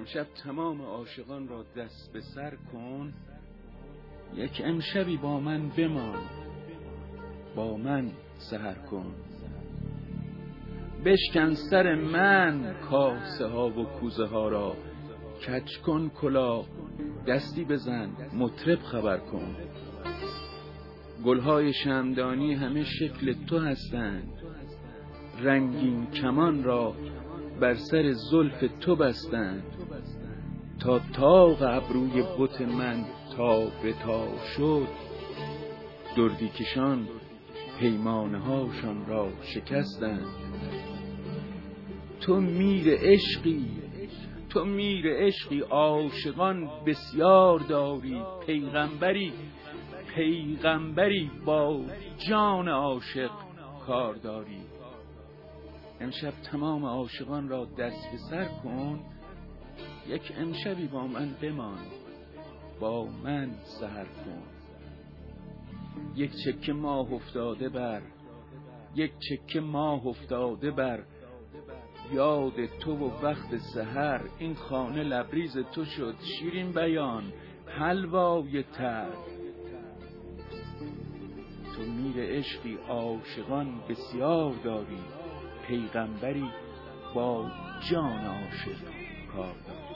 امشب تمام عاشقان را دست به سر کن، یک امشبی با من بمان، با من سحر کن. بشکن سر من کاسه ها و کوزه ها را، کج کن کلاه، دستی بزن، مطرب خبر کن. گلهای شمعدانی همه شکل تو هستند، رنگین کمان را بر سر زلف تو بستند. تا طاق ابروی بت من تا به تا شد، دردی کشان پیمانه هاشان را شکستند. تو میر عشقی، تو میر عشقی، عاشقان بسیار داری. پیغمبری، پیغمبری با جان عاشق کار داری. امشب تمام عاشقان را دست به سر کن، یک امشبی با من بمان، با من سحر کن. یک چکه ماه افتاده بر، یک چکه ماه افتاده بر یاد تو و وقت سحر. این خانه لبریز تو شد شیرین بیان، حلوای تر. تو میر عشقی، عاشقان بسیار داری. پیغمبری با جان عاشق کار داری.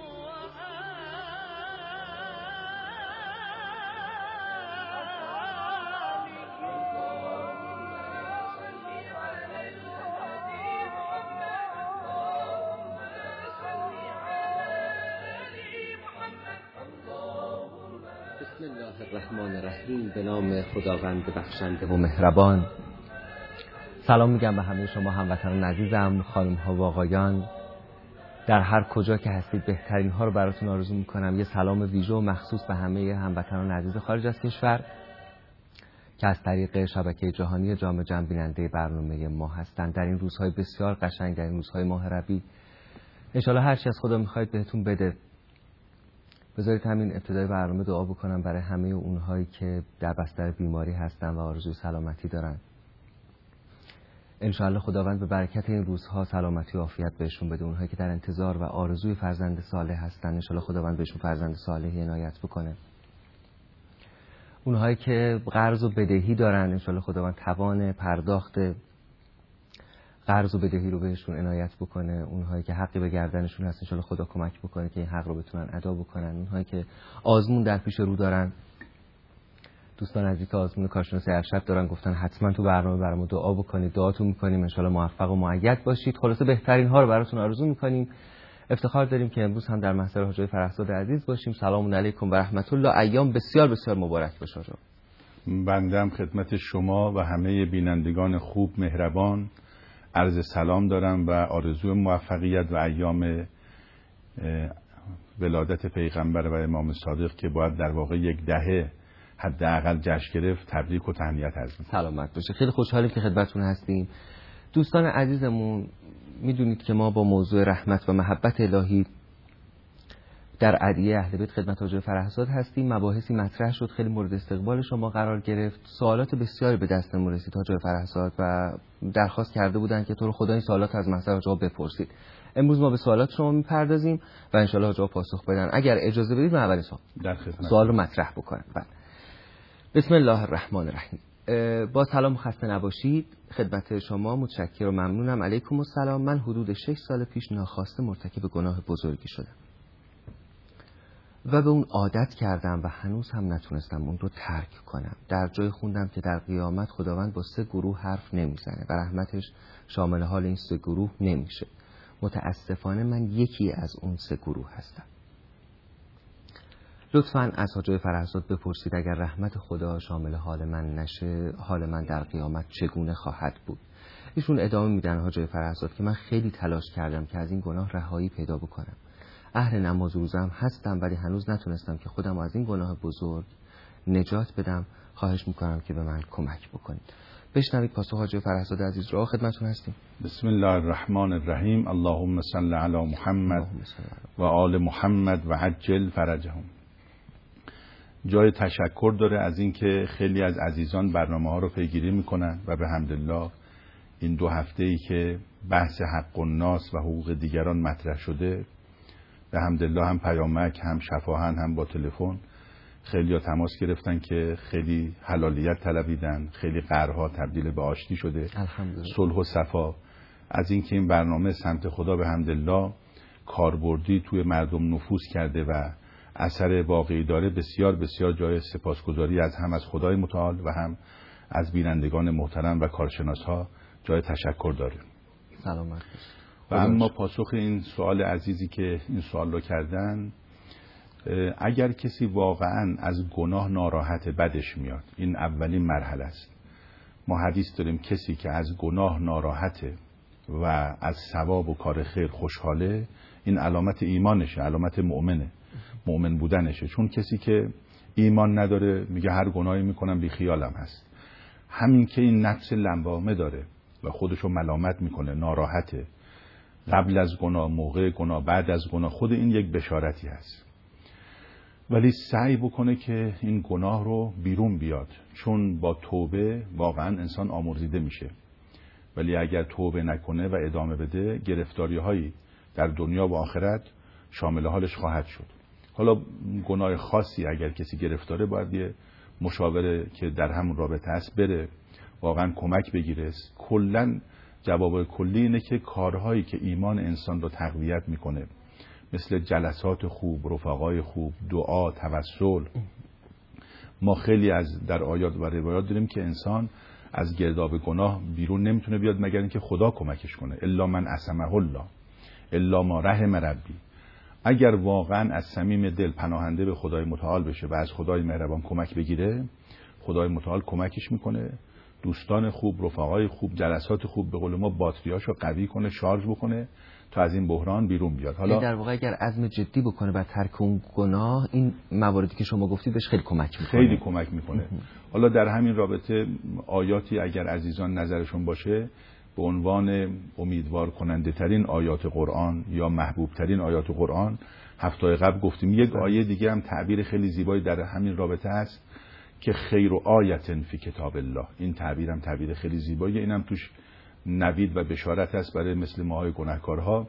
بسم الله الرحمن الرحیم. به نام خداوند بخشنده و مهربان. سلام میگم به همه شما هموطنان عزیزم، خانم ها و آقایان، در هر کجا که هستید بهترین ها رو براتون آرزو میکنم. یه سلام ویژه و مخصوص به همه هموطنان عزیز خارج از کشور که از طریق شبکه جهانی جام جم بیننده برنامه ما هستند. در این روزهای بسیار قشنگ، در این روزهای ماه ربیع، انشالله هر چی از خدا میخواید بهتون بده. بذارید همین ابتدای برنامه دعا بکنم برای همه اونهایی که در بستر بیماری هستن و آرزوی سلامتی دارن. انشاءالله خداوند به برکت این روزها سلامتی و عافیت بهشون بده. اونهایی که در انتظار و آرزوی فرزند صالح هستن، انشاءالله خداوند بهشون فرزند صالحی عنایت بکنه. اونهایی که قرض و بدهی دارن، انشاءالله خداوند توان پرداخت قرض و بدهی رو بهشون عنایت بکنه. اونهایی که حقی به گردنشون هست، انشاءالله خدا کمک بکنه که این حق رو بتونن ادا بکنن. اونهایی که آزمون در پیش رو دارن، دوستان عزیزی که آزمون کارشناسی ارشد دارن، گفتن حتما تو برنامه برامون دعا بکنید. دعاتون میکنیم انشالله موفق و مؤید باشید. خلاصه بهترین ها رو براتون آرزو میکنیم. افتخار داریم که امروز هم در محضر حاج فرهزاد عزیز باشیم. سلام علیکم و رحمت الله. ایام بسیار بسیار مبارک باشه. بنده خدمت شما و همه بینندگان خوب مهربان عرض سلام دارم و آرزوی موفقیت و ایام ولادت پیغمبر و امام صادق که باید در واقع یک دهه حداقل جشن گرفت، تبریک و تهنیت عرض می‌کنم. سلامت باشه. خیلی خوشحالیم که خدمتتون هستیم. دوستان عزیزمون، میدونید که ما با موضوع رحمت و محبت الهی در ادعیه اهل بیت خدمت حاج فرهزاد هستیم. مباحثی مطرح شد، خیلی مورد استقبال شما قرار گرفت. سوالات بسیاری به دستمون رسید حاج فرهزاد و درخواست کرده بودن که تو رو خدا این سوالات از محضر حاج بپرسید. امروز ما به سوالات شما میپردازیم و ان شاء الله حاج پاسخ بدن. اگر اجازه بدید من اول سوال رو مطرح بکنم. بسم الله الرحمن الرحیم. با سلام خسته نباشید. خدمت شما متشکرم و ممنونم. علیکم السلام. من حدود 6 سال پیش ناخواسته مرتکب گناه بزرگی شدم و به اون عادت کردم و هنوز هم نتونستم اون رو ترک کنم. در جای خوندم که در قیامت خداوند با 3 گروه حرف نمیزنه و رحمتش شامل حال این 3 گروه نمیشه. متاسفانه من یکی از اون 3 گروه هستم. لطفاً از حاج فرهزاد بپرسید اگر رحمت خدا شامل حال من نشه، حال من در قیامت چگونه خواهد بود. ایشون ادامه میدن حاج فرهزاد که من خیلی تلاش کردم که از این گناه رهایی پیدا بکنم. اهل نماز و روزه هم هستم ولی هنوز نتونستم که خودم از این گناه بزرگ نجات بدم. خواهش میکنم که به من کمک بکنید. بشنوید پاسخ حاج فرهزاد عزیز را. خدمتتون هستیم. بسم الله الرحمن الرحیم. اللهم صل علی محمد و آل محمد و عجل فرجهم. جای تشکر داره از اینکه خیلی از عزیزان برنامه ها رو پیگیری میکنن و به حمدالله این 2 هفته‌ای که بحث حق الناس و حقوق دیگران مطرح شده به حمدالله هم پیامک، هم شفاهن، هم با تلفن خیلی‌ها تماس گرفتن که خیلی حلالیت طلبیدن، خیلی قهرها تبدیل به آشتی شده، صلح و صفا. از اینکه این برنامه سمت خدا به حمدالله کاربردی توی مردم نفوذ کرده و اثر واقعی داره، بسیار بسیار جای سپاسگزاری از خدای متعال و هم از بینندگان محترم و کارشناس‌ها جای تشکر داره. سلامت. و اما پاسخ این سوال عزیزی که این سوال رو کردن، اگر کسی واقعا از گناه ناراحت بدش میاد، این اولین مرحله است. ما حدیث داریم کسی که از گناه ناراحته و از ثواب و کار خیر خوشحاله، این علامت ایمانشه، علامت مؤمن بودنشه. چون کسی که ایمان نداره میگه هر گناهی میکنم بی خیالم هست. همین که این نفس لوامه داره و خودشو ملامت میکنه، ناراحته، قبل از گناه، موقع گناه، بعد از گناه، خود این یک بشارتی هست. ولی سعی بکنه که این گناه رو بیرون بیاد، چون با توبه واقعا انسان آمرزیده میشه. ولی اگر توبه نکنه و ادامه بده، گرفتاری هایی در دنیا و آخرت شامل حالش خواهد شد. حالا گناه خاصی اگر کسی گرفتاره، باید یه مشاوره که در همون رابطه هست بره، واقعا کمک بگیره. کلن جواب کلی اینه که کارهایی که ایمان انسان رو تقویت میکنه، مثل جلسات خوب، رفقای خوب، دعا، توسل. ما خیلی از در آیات و روایات داریم که انسان از گرداب گناه بیرون نمیتونه بیاد مگر اینکه خدا کمکش کنه. الا من عصمه الله، الا ما رحم ربی. اگر واقعا از صمیم دل پناهنده به خدای متعال بشه و از خدای مهربان کمک بگیره، خدای متعال کمکش میکنه. دوستان خوب، رفقای خوب، جلسات خوب، به قول ما باتریاشو قوی کنه، شارژ بکنه تا از این بحران بیرون بیاد. حالا در واقع اگر عزم جدی بکنه بر ترک اون گناه، این مواردی که شما گفتید بهش خیلی کمک میکنه. خیلی کمک میکنه. حالا در همین رابطه آیاتی اگر عزیزان نظرشون باشه، به عنوان امیدوار کننده ترین آیات قرآن یا محبوب ترین آیات قرآن، هفته قبل گفتیم. یک آیه دیگه هم تعبیر خیلی زیبایی در همین رابطه هست که خیر و آیتن فی کتاب الله. این تعبیر هم تعبیر خیلی زیباییه. اینم توش نوید و بشارت هست برای مثل ماهای گناهکارها.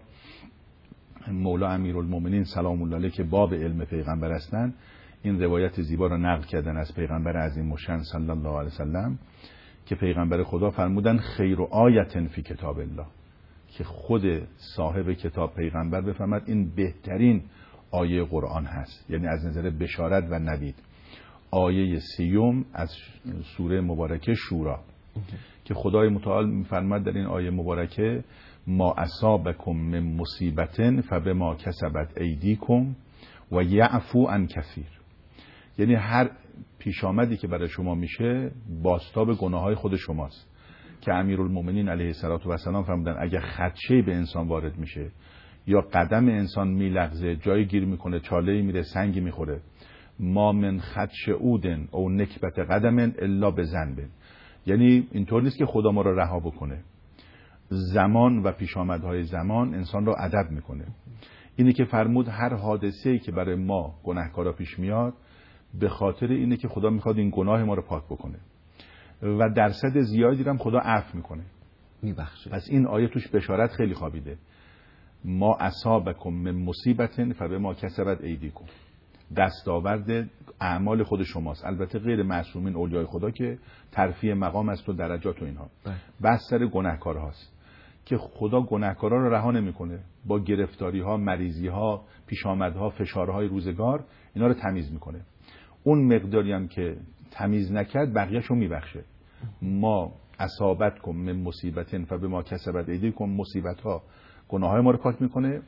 مولا امیرالمومنین سلام الله علیه که باب علم پیغمبر هستن، این روایت زیبا رو نقل کردن از پیغمبر عظیم الشأن صلی الله علیه وسلم که پیغمبر خدا فرمودن خیر و آیتن فی کتاب الله، که خود صاحب کتاب پیغمبر بفرماد این بهترین آیه قرآن هست، یعنی از نظر بشارت و نوید. آیه 30 از سوره مبارکه شورا که خدای متعال می‌فرماید در این آیه مبارکه ما اصابکم من مصیبت فبما کسبت ایدیکم و یعفو عن کثیر. یعنی هر پیش آمدی که برای شما میشه بازتاب گناههای خود شماست، که امیرالمومنین علیه الصلوة و السلام فرمودن اگر خدشه به انسان وارد میشه یا قدم انسان میلغزه، جایی گیر میکنه، چاله‌ای میره، سنگی میخوره، ما من خدش اودن او نکبت قدمن الا بذنب. یعنی اینطور نیست که خدا ما رو رها بکنه. زمان و پیشامدهای زمان انسان رو ادب میکنه. اینی که فرمود هر حادثه‌ای که برای ما گناهکارا پیش میاد، به خاطر اینه که خدا میخواد این گناه ما رو پاک بکنه و درصد زیادی هم خدا عفو میکنه، میبخشه. پس این آیه توش بشارت خیلی خوابیده. ما اصابکم من مصیبت فبما کسبت ایدیکم، دستاورد اعمال خود شماست. البته غیر معصومین اولیای خدا که ترفیع مقام است و درجات و اینها، بس سر گناهکار هاست که خدا گناهکارا رو رها نمیکنه، با گرفتاری ها، مریضی ها، پیشامدها، فشارهای روزگار اینا رو تمیز میکنه. اون مقداری هم که تمیز نکرد بقیه‌شو میبخشه. ما اصابتکم من مصیبت فبما کسبت ایدیکم، مصیبت ها گناههای ما رو پاک میکنه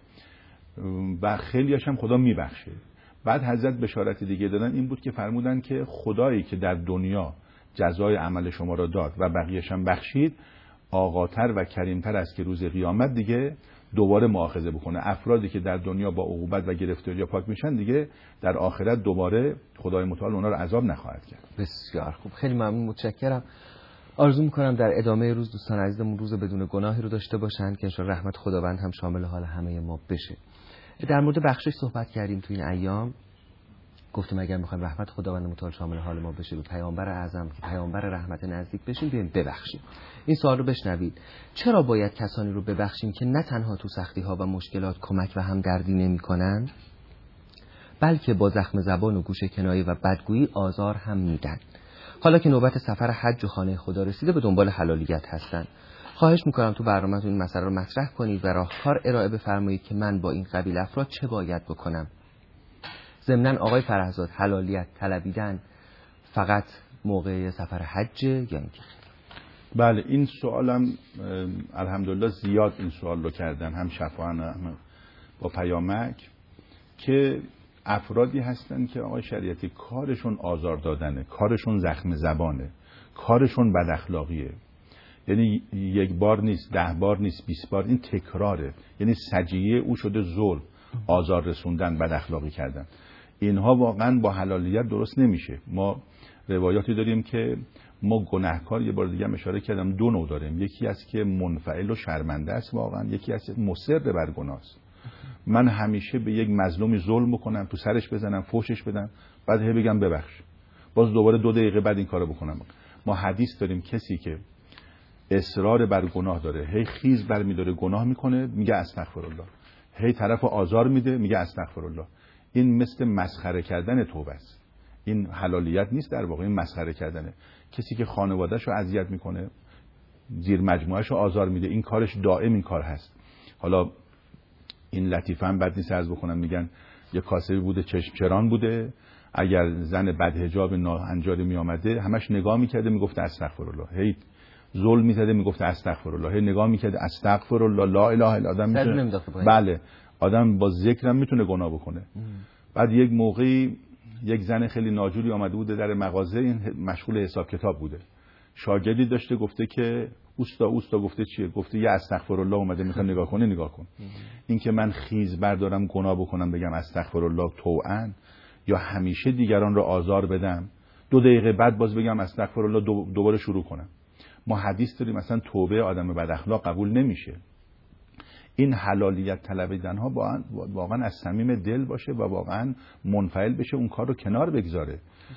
و خیلیاش هم خدا میبخشه. بعد حضرت بشارت دیگه دادن، این بود که فرمودن که خدایی که در دنیا جزای عمل شما را داد و بقیه‌اش هم بخشید، آقاتر و کریمتر است که روز قیامت دیگه دوباره مؤاخذه بکنه. افرادی که در دنیا با عقوبت و گرفتاری پاک میشن، دیگه در آخرت دوباره خدای متعال اونا رو عذاب نخواهد کرد. بسیار خوب، خیلی ممنون، متشکرم. آرزو میکنم در ادامه روز دوستان عزیزمون روز بدون گناهی رو داشته باشن که انشاءالله رحمت خداوند هم شامل حال همه ما بشه. در مورد بخشش صحبت کردیم تو این ایام. گفتیم اگر میخوایم رحمت خداوند متعال شامل حال ما بشه، به پیامبر اعظم که پیامبر رحمت نزدیک بشیم، بیایم ببخشیم. این سوال رو بشنوید: چرا باید کسانی رو ببخشیم که نه تنها تو سختی ها و مشکلات کمک و همدردی نمی‌کنند، بلکه با زخم زبان و گوشه کنایه و بدگویی آزار هم میدن؟ حالا که نوبت سفر حج و خانه خدا رسیده، به دنبال حلالیت هستن. خواهش میکنم تو برنامه‌تون این مسئله رو مطرح کنید و راهکار ارائه بفرمایید که من با این قبیل افراد چه باید بکنم. ضمناً آقای فرهزاد، حلالیت طلبیدن فقط موقع سفر حج یا اینکه؟ بله، این سوالم الحمدلله زیاد این سوال رو کردن، هم شفاهن هم با پیامک، که افرادی هستن که آقای شریعتی کارشون آزار دادنه، کارشون زخم زبانه، کارشون بد اخلاقیه. یعنی یک بار نیست، 10 بار نیست، 20 بار، این تکراره. یعنی سجیه او شده ظلم، آزار رسوندن، بد اخلاقی کردن. اینها واقعا با حلالیت درست نمیشه. ما روایاتی داریم که ما گناهکار، یه بار دیگه هم اشاره کردم، 2 نوع داریم. یکی است که منفعل و شرمنده است واقعا، یکی است مصر بر گناه است. من همیشه به یک مظلومی ظلم بکنم، تو سرش بزنم، فوشش بدم، بعد هی بگم ببخش، باز دوباره 2 دقیقه بعد این کارو بکنم. ما حدیث داریم کسی که اصرار بر گناه داره، هی خیز برمی‌داره گناه میکنه، میگه استغفرالله، هی طرف آزار میده، میگه استغفرالله. این مثل مسخره کردن توبه است. این حلالیت نیست، در واقع این مسخره کردنه. کسی که خانواده‌شو اذیت میکنه، زیر مجموعه‌شو آزار میده، این کارش دائم این کار هست. حالا این لطیفه هم بد نیست عرض بکنم، میگن یه کاسبی بوده، چشم چران بوده، اگر زن بدحجاب ناهنجاری می آمده همش نگاه میکرده، میگفته استغفرالله، هی ظلم میزده، میگفته استغفرالله، هی نگاه میکرده، استغفرالله، لا اله الا الله. میتونه، بله، آدم با ذکرم میتونه گناه بکنه. بعد یک موقعی یک زن خیلی ناجوری آمده بوده در مغازه، این مشغول حساب کتاب بوده، شاگردی داشته، گفته که اوستا گفته چیه؟ گفته یه استغفرالله اومده میخواد نگاه کنه، نگاه کن. این که من خیز بردارم گناه بکنم بگم استغفرالله طوعا، یا همیشه دیگران رو آزار بدم، 2 دقیقه بعد باز بگم استغفرالله، دوباره شروع کنم. ما حدیث داریم مثلا توبه آدم بد اخلاق قبول نمیشه. این حلالیت طلبیدن ها واقعا از صمیم دل باشه و واقعا منفعل بشه، اون کار رو کنار بگذاره،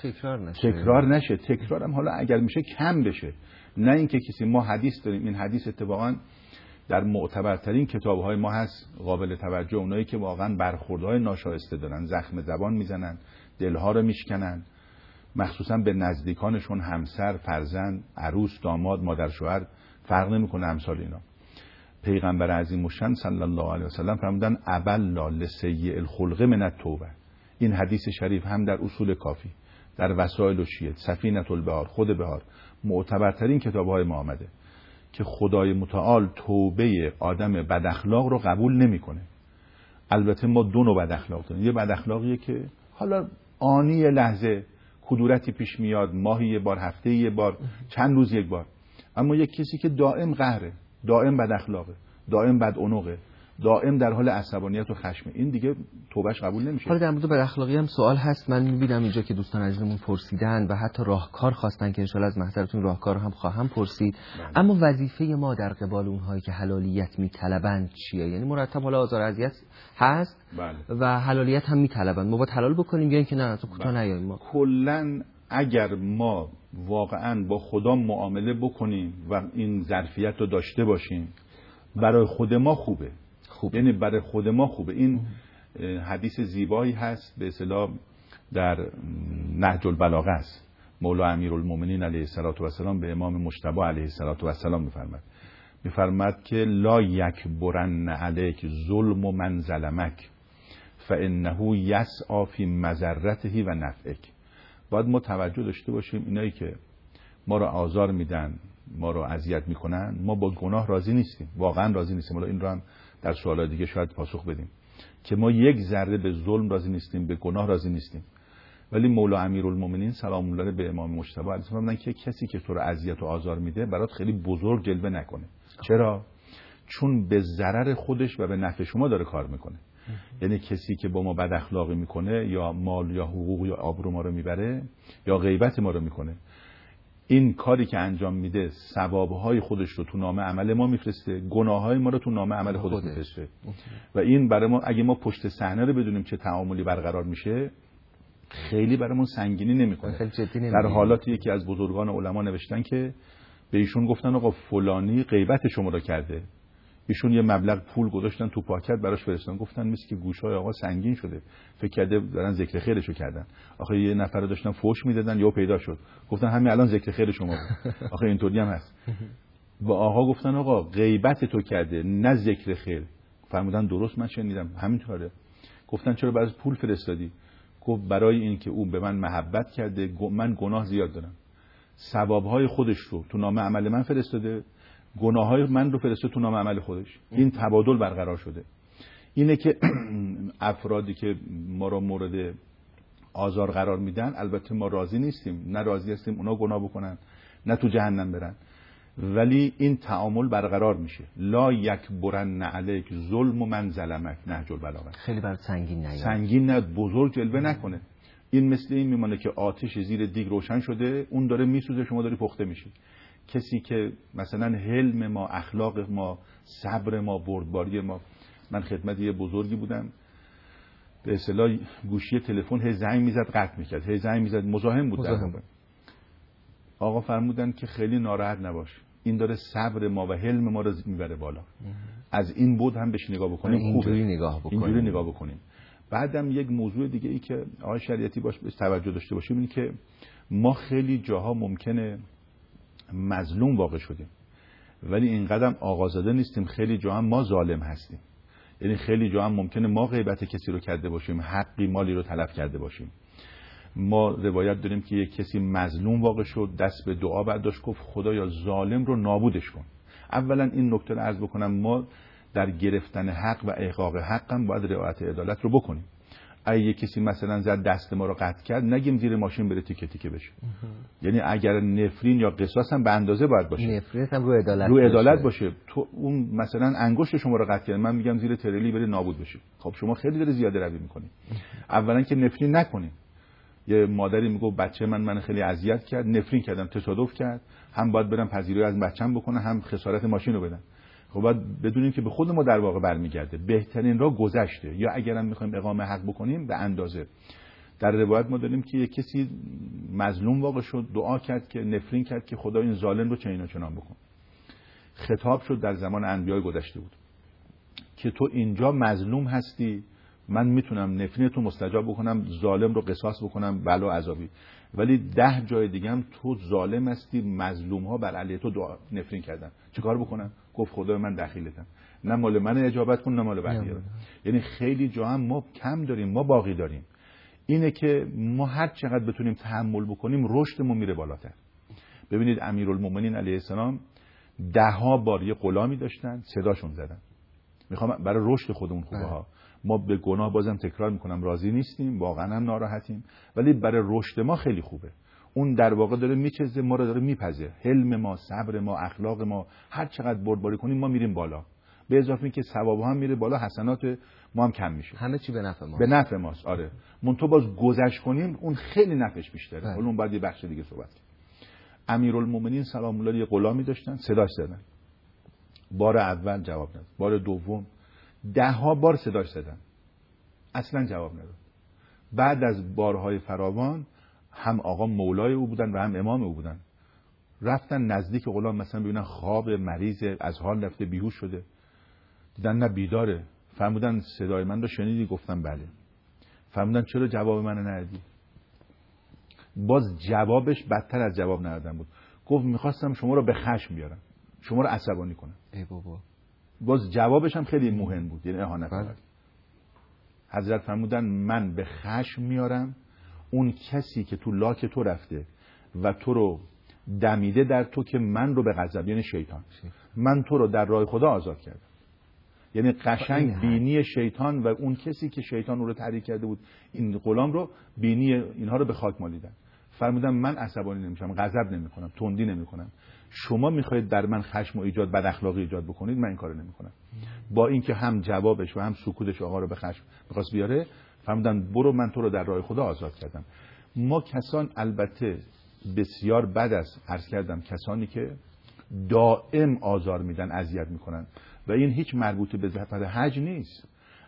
تکرار نشه. تکرارم حالا اگر میشه کم بشه، نه اینکه کسی. ما حدیث داریم، این حدیث اتفاقا در معتبرترین کتاب‌های ما هست، قابل توجه، اونایی که واقعا برخوردهای ناشایسته دارن، زخم زبان میزنن، دلها رو میشکنن، مخصوصا به نزدیکانشون، همسر، فرزند، عروس، داماد، مادر، شوهر، فرق نمیکنه، امثال اینا. پیغمبر عظیم الشأن صلی الله علیه و سلم فرمودن ابلا لسیء الخلق من التوبه. این حدیث شریف هم در اصول کافی، در وسائل الشیعه، سفینة البحار، خود بهار، معتبرترین کتاب‌های ما آمده که خدای متعال توبه آدم بد اخلاق رو قبول نمیکنه. البته ما 2 نوع بد اخلاق داریم. یه بد اخلاقیه که حالا آنی لحظه کدورتی پیش میاد، ماهی یه بار، هفته یه بار، چند روز یک بار. اما یک کسی که دائم قهره، دائم بد اخلاقه، دائم بد عنقه، دائم در حال عصبانیت و خشم، این دیگه توبهش قبول نمیشه. حالا در مورد بد اخلاقی هم سوال هست. من میبینم اینجا که دوستان عزیزمون پرسیدن و حتی راهکار خواستن که انشالله از محضرتون راهکار هم خواهم پرسید. اما وظیفه ما در قبال اونهایی که حلالیت میطلبند چیه؟ یعنی مرتب حالا آزار اذیت هست و حلالیت هم میطلبند، ما باید حلال بکنیم یا اینکه نه تو کوتاه نیاییم؟ ما کلا اگر ما واقعا با خدا معامله بکنیم و این ظرفیت رو داشته باشیم، برای خود ما خوبه. یعنی برای خود ما خوبه. این حدیث زیبایی هست، به اصطلاح در نهج البلاغه است. مولا امیرالمومنین علیه السلام به امام مجتبی علیه السلام میفرماد که لا یکبرن علیک ظلم من ظلمک فانه یسعی فی مضرته و نفعک. باید ما توجه داشته باشیم اینایی که ما رو آزار میدن، ما رو اذیت میکنن، ما با گناه راضی نیستیم، واقعا راضی نیستیم. حالا این رو هم در سوالات دیگه شاید پاسخ بدیم که ما یک ذره به ظلم راضی نیستیم، به گناه راضی نیستیم. ولی مولا امیرالمومنین سلام الله به امام مجتبی علیه السلام میگن که کسی که تو رو اذیت و آزار میده برات خیلی بزرگ جلوه نکنه. چرا؟ چون به ضرر خودش و به نفع شما داره کار میکنه. یعنی کسی که با ما بد اخلاقی میکنه، یا مال یا حقوق یا آبرو ما رو میبره، یا غیبت ما رو میکنه، این کاری که انجام میده ثوابهای خودش رو تو نامه عمل ما میفرسته، گناههای ما رو تو نامه عمل خودش میفرسته. و این برای ما، اگه ما پشت صحنه رو بدونیم چه تعاملی برقرار میشه، خیلی برامون سنگینی نمیکنه. در حالاتی یکی از بزرگان علما نوشتن که به ایشون گفتن آقا فلانی غیبت شما رو کرده، ایشون یه مبلغ پول گذاشتن تو پاکت براش فرستادن، گفتن مثل که گوشای آقا سنگین شده، فکر کرده دارن ذکر خیرشو کردن. آخه یه نفر رو داشتن فوش میدادن یا پیدا شد، گفتن همین الان ذکر خیر شما بود. آخه اینطوری هم هست. با آقا گفتن آقا غیبت تو کرده نه ذکر خیر. فرمودن درست، من شنیدم همینطوره. گفتن چرا براش پول فرستادی؟ گفت برای این که او به من محبت کرده، من گناه زیاد دارم، ثوابهای خودش رو تو نامه عمل من فرستاده، گناههای من رو فرستاده تو نامه عمل خودش. این تبادل برقرار شده. اینه که افرادی که ما رو مورد آزار قرار میدن، البته ما راضی نیستیم، نه راضی هستیم اونا گناه بکنن نه تو جهنم برن، ولی این تعامل برقرار میشه. لا یکبرن علیک ظلم من ظلمک، نهج البلاغه. خیلی برات سنگین نیاد، سنگین نه، بزرگ جلوه نکنه. این مثل این میمونه که آتش زیر دیگ روشن شده، اون داره میسوزه، شما داری پخته میشی. کسی که مثلا حلم ما، اخلاق ما، صبر ما، بردباری ما. من خدمت یه بزرگی بودم، به اصطلاح گوشی تلفن هی زنگ میزد قطع میکرد، هی زنگ میزد، مزاحم بود. آقا فرمودن که خیلی ناراحت نباش، این داره صبر ما و حلم ما رو میبره بالا. از این بود هم بهش نگاه بکنیم، اینجوری نگاه بکنیم. بعدم یک موضوع دیگه ای که آقای شریعتی باش توجه داشته باشیم اینه که ما خیلی جاها ممکنه مظلوم واقع شدیم، ولی اینقدر آقازاده نیستیم. خیلی جاها ما ظالم هستیم، یعنی خیلی جاها ممکنه ما غیبت کسی رو کرده باشیم، حقی مالی رو تلف کرده باشیم. ما روایت داریم که یک کسی مظلوم واقع شد، دست به دعا برداشت، گفت خدایا ظالم رو نابودش کن. اولا این نکته رو عرض بکنم، ما در گرفتن حق و احقاق حق هم باید رعایت عدالت رو بکنیم. اگه کسی مثلا زد دست ما رو قطع کرد، نگیم زیر ماشین بره تیکه تیکه بشه. یعنی اگر نفرین یا قصاص هم به اندازه باید باشه، نفرین هم رو عدالت باشه. تو اون مثلا انگشت شما رو قطع کرد، من میگم زیر تریلی بره نابود بشه. خب شما خیلی داره زیاده روی میکنید. اولا که نفرین نکنید. یه مادری میگه بچه من خیلی اذیت کرد، نفرین کردم، تصادف کرد، هم باید برم پذیرایی از بچه‌م بکنه، هم خسارت ماشین رو بدم. خب باید بدونیم که به خود ما در واقع برمیگرده. بهترین راه گذشته، یا اگرم میخوایم اقامه حق بکنیم به اندازه. در روایت ما داریم که یک کسی مظلوم واقع شد، دعا کرد که نفرین کرد که خدا این ظالم رو چنین و چنان بکن. خطاب شد در زمان انبیاء گذشته بود که تو اینجا مظلوم هستی، من میتونم نفرین تو مستجاب بکنم، ظالم رو قصاص بکنم بلا عذابی، ولی 10 جای دیگه هم تو ظالم هستی، مظلوم ها بر علیه تو دعا نفرین کردن، چیکار بکنم؟ گفت خدای من دخیلتم، نه مال من اجابت کن نه مال بقیه. یعنی خیلی جا هم ما کم داریم، ما باقی داریم. اینه که ما هر چقدر بتونیم تحمل بکنیم رشدمون میره بالاتر. ببینید امیرالمومنین علیه السلام 10 بار یه غلامی داشتن، صداشون زدن. میخوام برای رشد خودمون خوبه ها. ما به گناه بازم تکرار میکنم راضی نیستیم، واقعا هم ناراحتیم، ولی برای رشد ما خیلی خوبه. اون در واقع داره میچزه، ما رو داره میپزه. حلم ما، صبر ما، اخلاق ما، هر چقدر بردباری کنیم ما میریم بالا. به اضافه اینکه ثواب هم میره بالا، حسنات ما هم کم میشه. همه چی به نفع ماست. به نفع ماست. آره. منتها باز گذشت کنیم اون خیلی نفعش بیشتره. حالا اون بعد یه بخش دیگه صحبت کنیم. امیرالمومنین سلام الله علیه غلامی داشتن، صداش زدن. بار اول جواب نداد. بار دوم 10 بار صداش زدن. اصلا جواب نداد. بعد از بارهای فراوان هم آقا مولای او بودن و هم امام او بودن. رفتن نزدیک غلام، مثلا ببینن خواب، مریض، از حال رفته، بیهوش شده. دیدن نه بیداره. فرمودن صدای من رو شنیدی؟ گفتم بله. فرمودن چرا جواب منو ندادی؟ باز جوابش بدتر از جواب ندادن بود. گفت میخواستم شما رو به خشم بیارم، شما رو عصبانی کنم. ای بابا. باز جوابش هم خیلی مهم بود، یعنی اهانت کرد. حضرت فرمودن من به خشم میارم اون کسی که تو لاک تو رفته و تو رو دمیده در تو که من رو به غضب، یعنی شیطان. من تو رو در راه خدا آزاد کردم. یعنی قشنگ بینی شیطان و اون کسی که شیطان او رو تحریک کرده بود، این غلام رو، بینی اینها رو به خاک مالیدن. فرمودن من عصبانی نمیشم، غضب نمیکنم، تندی نمیکنم. شما میخواید در من خشم و ایجاد بد اخلاقی ایجاد بکنید، من این کارو نمیکنم. با اینکه هم جوابش و هم سکوتش آقا رو به خشم می‌خواست بیاره، فرمودن برو من تو رو در راه خدا آزاد کردم. ما کسان البته بسیار بد است، عرض کردم کسانی که دائم آزار میدن، اذیت میکنن و این هیچ مربوط به سفر حج نیست.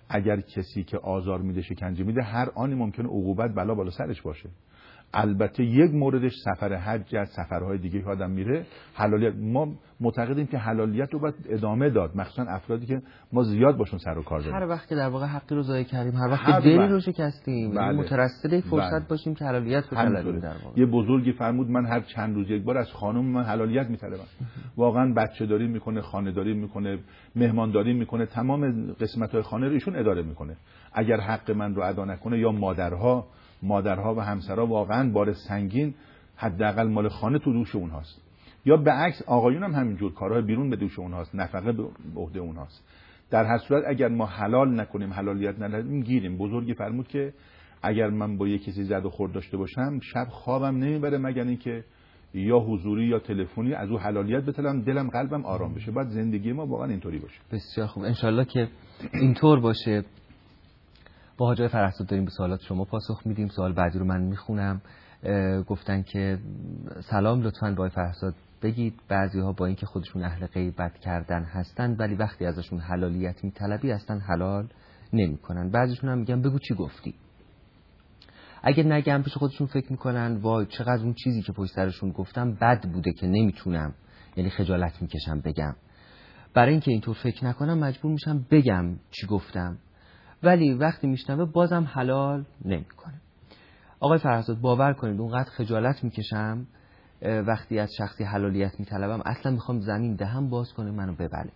اگر کسی که آزار میده شکنجه میده هر آنی ممکنه عقوبت بلا بالا سرش باشه. البته یک موردش سفر حج از سفرهای دیگه که آدم میره حلالیت، ما معتقدیم که حلالیت رو باید ادامه داد، مخصوصا افرادی که ما زیاد باشون سر و کار داریم. هر وقت که در واقع حقی رو ضایع کردیم، هر وقت که دلی رو شکستیم، بله. مترصد فرصت باشیم که حلالیت رو طلبیم. در واقع یه بزرگی فرمود من هر چند روز یک بار از خانم من حلالیت میطلبم. واقعا بچه داری میکنه، خانه داری میکنه، مهمانداری میکنه، تمام قسمت‌های خانه رو ایشون اداره میکنه. اگر حق من رو ادا نکنه، یا مادرها و همسرها واقعا بار سنگین حداقل مال خانه تو دوش اونهاست، یا به عکس آقایون هم همینجور کارهای بیرون به دوش اونهاست، نفقه به عهده اونهاست. در هر صورت اگر ما حلال نکنیم، حلالیت نداریم، گیریم. بزرگی فرمود که اگر من با یک کسی زد و خورد داشته باشم شب خوابم نمیبره مگر اینکه یا حضوری یا تلفنی از او حلالیت بطلبم، دلم قلبم آرام بشه. بعد زندگی ما واقعا اینطوری باشه. بسیار خوب، انشالله که اینطور باشه. با حاج آقای فرهزاد داریم به سوالات شما پاسخ میدیم. سوال بعدی رو من میخونم. گفتن که سلام، لطفاً با آقای فرهزاد بگید بعضی‌ها با اینکه خودشون اهل غیبت کردن هستن ولی وقتی ازشون حلالیت میطلبی اصلا حلال نمیکنن. بعضیشون هم میگن بگو چی گفتی. اگه نگم پیش خودشون فکر میکنن وای چقدر اون چیزی که پشت سرشون گفتم بد بوده که نمیتونم، یعنی خجالت میکشم بگم. برای اینکه اینطور فکر نکنم مجبور میشم بگم چی گفتم، ولی وقتی میشنوه بازم حلال نمیکنه. آقای فرهزاد باور کنید اونقدر خجالت میکشم وقتی از شخصی حلالیت میطلبم، اصلا میخوام زمین دهم باز کنه منو ببلعه،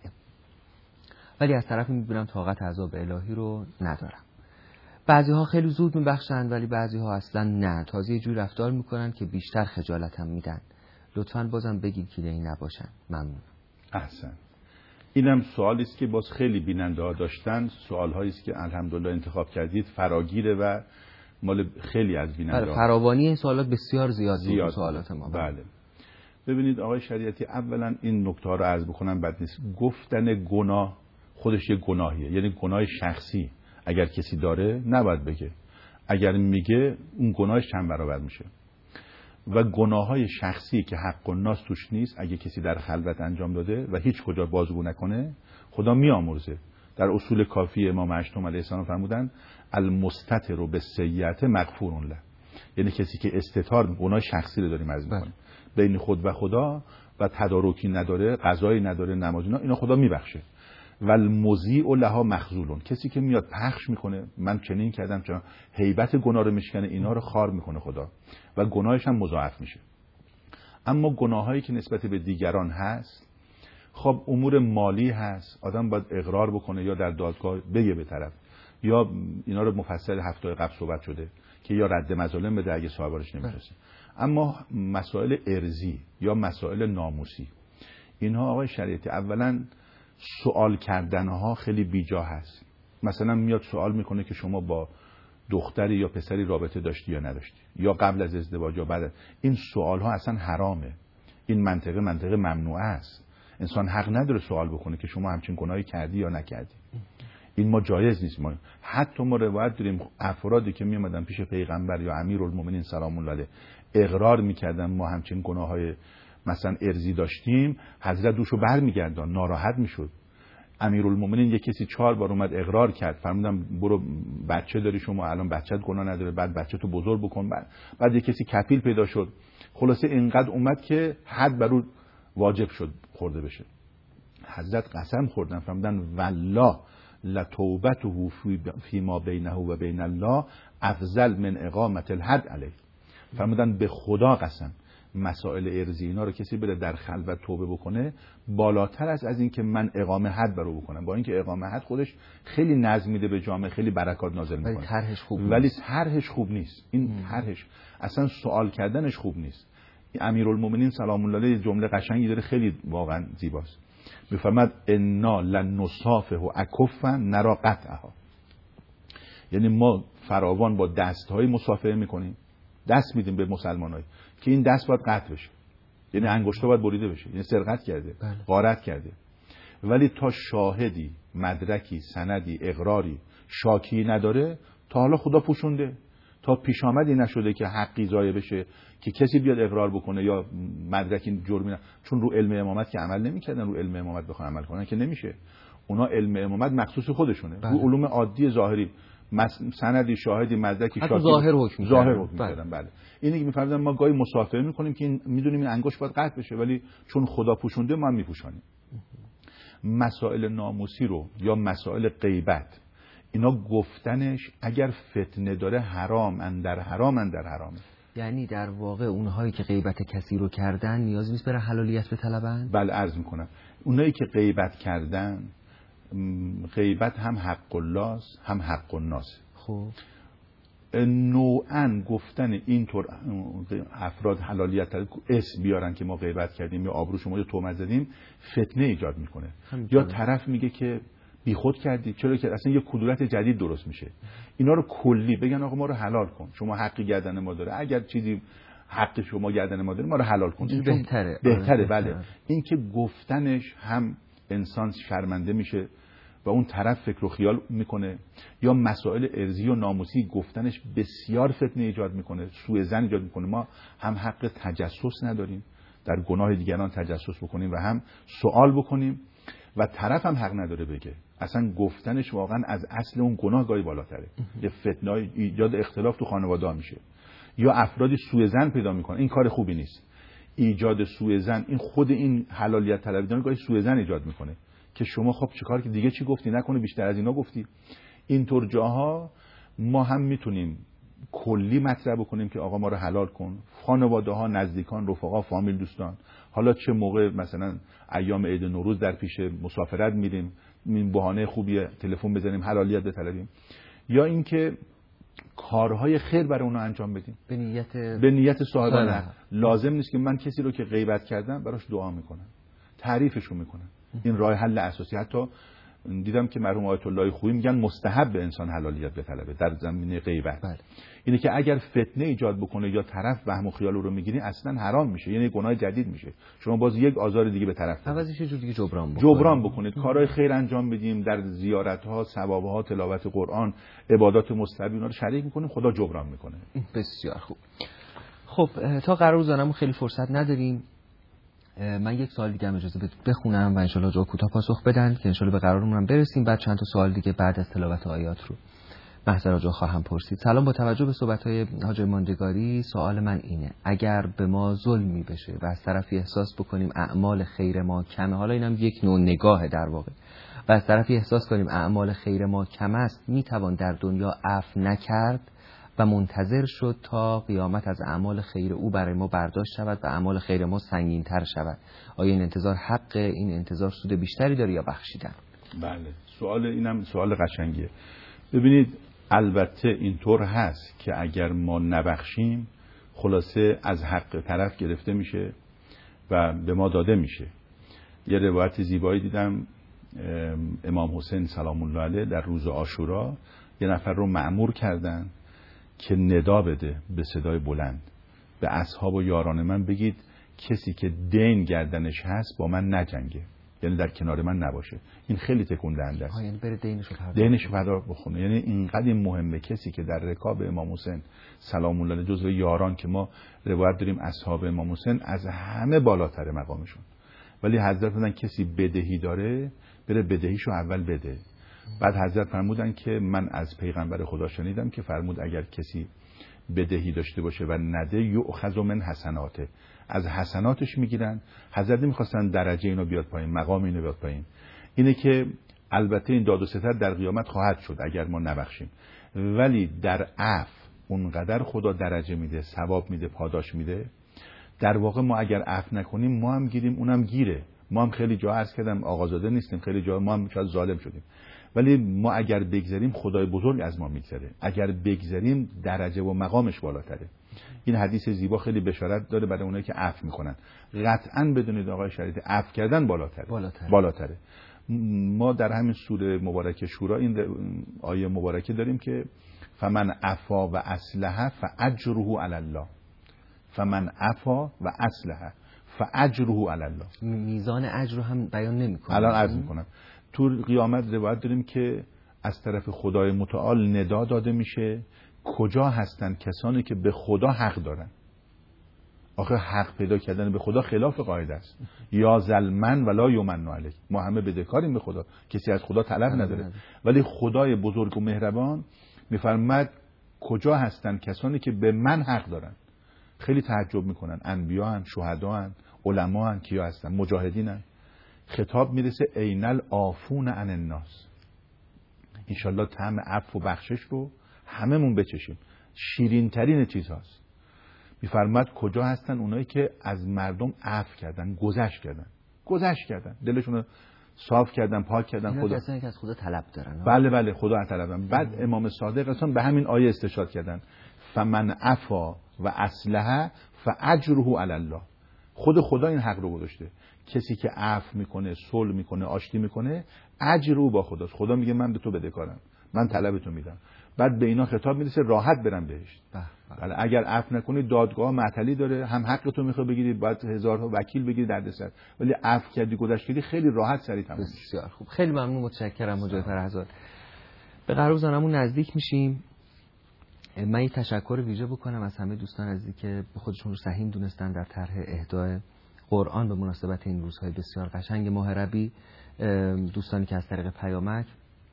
ولی از طرفی میبینم طاقت عذاب الهی رو ندارم. بعضی ها خیلی زود میبخشن ولی بعضی ها اصلا نه، تازه یه جور رفتار میکنن که بیشتر خجالتم میدن. لطفاً بازم بگید که این نباشن. ممنون. احسن. اینم سوالی است که باز خیلی بیننده ها داشتن، سوال‌هایی است که الحمدلله انتخاب کردید، فراگیره و مال خیلی از بیننده ها. فراوانی این سوالات بسیار زیاد سوالات ما. بله. ببینید آقای شریعتی، اولا این نکته ها رو عرض بکنم بد نیست. گفتن گناه خودش یه گناهیه، یعنی گناه شخصی اگر کسی داره نباید بگه، اگر میگه اون گناهش چند برابر میشه. و گناههای شخصی که حق الناس توش نیست اگه کسی در خلوت انجام داده و هیچ کجا بازگو نکنه، خدا میآمرزه. در اصول کافی امام هشتم علیه السلام فرمودن المستتر بالسیئة مغفور له، یعنی کسی که استتار گناه شخصی رو داریم عرض می‌کنه بین خود و خدا و تدارکی نداره، قضایی نداره، نمازی اینا خدا میبخشه. و المذیع لها مخذول، کسی که میاد پخش میکنه من چنین کردم چون هیبت گناه رو میشکنه، اینا رو خار میکنه خدا و گناهش هم مضاعف میشه. اما گناهایی که نسبت به دیگران هست، خب امور مالی هست، آدم باید اقرار بکنه یا در دادگاه بگه به طرف، یا اینا رو مفصل هفته قبل صحبت شده که یا رد مظالم بده اگه صاحبش نمیرسه. اما مسائل ارضی یا مسائل ناموسی، اینها آقای شریعتی اولا سوال کردنها خیلی بیجا هست. مثلا میاد سوال میکنه که شما با دختری یا پسری رابطه داشتی یا نداشتی، یا قبل از ازدواج یا بعد. این سوال ها اصلا حرامه، این منطقه ممنوعه است. انسان حق نداره سوال بکنه که شما همچین گناهی کردی یا نکردی. این ما جایز نیست. ما حتی ما روایت داریم افرادی که میامدن پیش پیغمبر یا امیرالمومنین سلام الله علیه اقرار میکردن ما همچین گناههای مثلا ارضی داشتیم، حضرت دوشو برمیگردان، ناراحت میشد. امیرالمومنین یک کسی 4 بار اومد اقرار کرد، فرمودم برو بچه داری شما الان، بچت گناه نداره، بعد بچه‌تو بزرگ بکن. بعد یک کسی کفیل پیدا شد. خلاصه اینقدر اومد که حد بر او واجب شد خورده بشه. حضرت قسم خوردن، فرمودن والله لتوبته فیما بینه و بین الله افضل من اقامت الحد علیه. فرمودن به خدا قسم مسائل ارضی اینا رو کسی بره در خلوت توبه بکنه بالاتر از این که من اقامه حد برو بکنم، با اینکه اقامه حد خودش خیلی نظم میده به جامعه، خیلی برکات نازل میکنه، ولی طرحش خوب نیست. این طرحش اصلا سوال کردنش خوب نیست. امیرالمومنین سلام الله علیه جمله قشنگی داره خیلی واقعا زیباست، میفرماد انا لنصافه اکفا نرا قطعها، یعنی ما فراوان با دست‌های مصافحه میکنیم، دست میدیم به مسلمانای که این دست باید قطع بشه، یعنی انگشتا باید بریده بشه، یعنی سرقت کرده، غارت کرده. ولی تا شاهدی، مدرکی، سندی، اقراری، شاکی نداره، تا حالا خدا پوشونده، تا پیش آمدی نشده که حقی ضایع بشه که کسی بیاد اقرار بکنه یا مدرکی جرمی چون رو علم امامت که عمل نمیکردن، رو علم امامت بخوان عمل کنن که نمیشه. اونا علم امامت مخصوص خودشونه. تو علوم عادی ظاهری سندی، شاهدی، مدرکی، شاکی ظاهر حکم می‌کردن. بله اینی که می‌فهمیدن ما گاهی مسافره می‌کنیم که می‌دونیم این انگشت باید قطع بشه، ولی چون خدا پوشونده ما هم می‌پوشونیم. مسائل ناموسی رو یا مسائل غیبت، اینا گفتنش اگر فتنه داره حرام اندر حرامه. یعنی در واقع اونهایی که غیبت کسی رو کردن نیازی نیست برای حلالیت بطلبن؟ بله عرض میکنم اونایی که غیبت کردن، غیبت هم حق الله است هم حق الناس. خب نوعاً گفتن اینطور افراد حلالیت اسم بیارن که ما غیبت کردیم یا آبرو شما یا تهمت زدیم، فتنه ایجاد میکنه. یا طرف میگه که بیخود کردی، چرا که اصلا یه کدورت جدید درست میشه. اینا رو کلی بگن آقا ما رو حلال کن، شما حقی گردن ما داره، اگر چیزی حق شما گردن ما داره ما رو حلال کن. این بهتره. بله این که گفتنش هم انسان شرمنده میشه و اون طرف فکر و خیال میکنه، یا مسائل ارضی و ناموسی گفتنش بسیار فتنه ایجاد میکنه، سوء ظن ایجاد میکنه. ما هم حق تجسس نداریم در گناه دیگران تجسس بکنیم و هم سوال بکنیم و طرف هم حق نداره بگه. اصلا گفتنش واقعا از اصل اون گناه گاهی بالاتره. یه فتنه ایجاد اختلاف تو خانواده میشه، یا افرادی سوء ظن پیدا میکنه. این کار خوبی نیست. ایجاد سوء ظن، این خود این حلالیت طلبیدن گاهی سوء ظن ایجاد میکنه که شما خب چیکار که دیگه چی گفتی، نکنه بیشتر از اینا گفتی. اینطور جاها ما هم میتونیم کلی مطرح بکنیم که آقا ما رو حلال کن. خانواده ها، نزدیکان، رفقا، فامیل، دوستان، حالا چه موقع مثلا ایام عید نوروز در پیش مسافرت میریم، این بهانه خوبیه تلفن بزنیم حلالیت بطلبیم، یا اینکه کارهای خیر برای اونا انجام بدیم به نیت صاحبانه. لازم نیست که من کسی رو که غیبت کردم براش دعا میکنم، تعریفشو میکنم. این راه حل اساسی. حتی دیدم که مرحوم آیت الله خویی میگن مستحب به انسان حلالیت بطلبه در زمینه غیبت. اینه که اگر فتنه ایجاد بکنه یا طرف وهم و خیال رو میگیری اصلا حرام میشه، یعنی گناه جدید میشه. شما باز یک آزار دیگه به طرف عوضش یه جور دیگه جبران بکنید. کارهای خیر انجام بدیم، در زیارت‌ها، ثواب‌ها، تلاوت قرآن، عبادات مستحب، اینا رو شریک میکنیم، خدا جبران میکنه. بسیار خوب. خب تا قرار روزانمون خیلی فرصت نداریم. من یک سوال دیگه هم اجازه بخونم و انشالله جا کوتاه پاسخ بدن که انشالله به قرارمون هم برسیم. بعد چند تا سوال دیگه بعد از تلاوت آیات رو محضر جا خواهم پرسید. سلام، با توجه به صحبت‌های حاج ماندگاری سوال من اینه: اگر به ما ظلمی بشه و از طرفی احساس بکنیم اعمال خیر ما کمه، حالا اینم یک نوع نگاه در واقع، و از طرفی احساس کنیم اعمال خیر ما کم است، میتوان در دنیا عفو نکرد و منتظر شد تا قیامت از اعمال خیر او برای ما برداشت شود و اعمال خیر ما سنگین‌تر شود؟ آیا این انتظار حق، این انتظار سود بیشتری داره یا بخشیدن؟ بله، سوال اینم سوال قشنگیه. ببینید البته اینطور هست که اگر ما نبخشیم خلاصه از حق طرف گرفته میشه و به ما داده میشه. یه روایت زیبایی دیدم، امام حسین سلام الله علیه در روز عاشورا یه نفر رو مأمور کردن که ندا بده به صدای بلند به اصحاب و یاران من بگید کسی که دین گردنش هست با من نجنگه، یعنی در کنار من نباشه. این خیلی تکون دهنده است. یعنی بره دینشو پرداخت بخونه. یعنی اینقدر این مهمه. کسی که در رکاب امام حسین سلام الله علیه جزو یاران که ما روایت داریم اصحاب امام حسین از همه بالاتر مقامشون، ولی حضرت فرمودن کسی بدهی داره بره بدهیشو اول بده. بعد حضرت فرمودن که من از پیغمبر خدا شنیدم که فرمود اگر کسی بدهی داشته باشه و نده یؤخذ من حسناته، از حسناتش میگیرن. حضرت نمیخواستن درجه اینو بیاد پایین، مقام اینو بیاد پایین. اینه که البته این داد و ستد در قیامت خواهد شد اگر ما نبخشیم، ولی در عفو اونقدر خدا درجه میده، ثواب میده، پاداش میده. در واقع ما اگر عفو نکنیم ما هم گیریم، اونم گیره. ما هم خیلی جا عرض کردم آقازاده نیستیم، خیلی جا ما هم شاید ظالم شدیم، ولی ما اگر بگذریم خدای بزرگ از ما میگذره. اگر بگذریم درجه و مقامش بالاتره. این حدیث زیبا خیلی بشارت داره برای اونایی که عفو میکنن. قطعاً بدونید آقای شریعت عفو کردن بالاتره. ما در همین سوره مبارکه شورا این آیه مبارکه داریم که فمن عفا و اصلح فاجره علی الله. فمن عفا و اصلح فاجره علی الله. میزان اجر رو هم بیان نمی‌کنه. الان عرض میکنم. تو قیامت روایت داریم که از طرف خدای متعال ندا داده میشه کجا هستن کسانی که به خدا حق دارن. آخه حق پیدا کردن به خدا خلاف قاعده است. یا ظلمن ولا یمن علیک، ما همه بدهکاریم به خدا، کسی از خدا طلب نداره. ولی خدای بزرگ و مهربان میفرماد کجا هستن کسانی که به من حق دارن؟ خیلی تعجب میکنن، انبیا هن، شهدا هن، علما هن، کیا هستن؟ مجاهدین هن. خطاب میرسه اینل عافون عن الناس، انشالله طعم عفو و بخشش رو هممون بچشیم، شیرین ترین چیز هاست. میفرماد کجا هستن اونایی که از مردم عفو کردن، گذشت کردن، دلشون رو صاف کردن، پاک کردن. خدا کسانی که از خدا طلب دارن. بله خدا طلبن. بعد امام صادق اصلا به همین آیه استشهاد کردن، فمن عفا و اصلح فاجره علی الله. خدا این حق رو گذاشته، کسی که عفو میکنه، صلح میکنه، آشتی میکنه، اجر او با خداست. خدا میگه من به تو بدهکارم، من طلبتو میدم. بعد به اینا خطاب میرسه راحت برن بهشت. بله اگر عفو نکنی دادگاه معطلی داره، هم حقتو میخواد بگیری، باید هزارها وکیل بگیری دردسر. ولی عفو کردی، گذشت کردی، خیلی راحت سریع تموم میشه. بسیار خوب، خیلی ممنون، متشکرم مجاهد فرهزاد. به قرار زنمون نزدیک میشیم. من یه تشکر ویژه بکنم از همه دوستان عزیزی که به خودشون رو سهیم دونستن در طرح اهدای قرآن به مناسبت این روزهای بسیار قشنگ ماه ربیع. دوستانی که از طریق پیامک،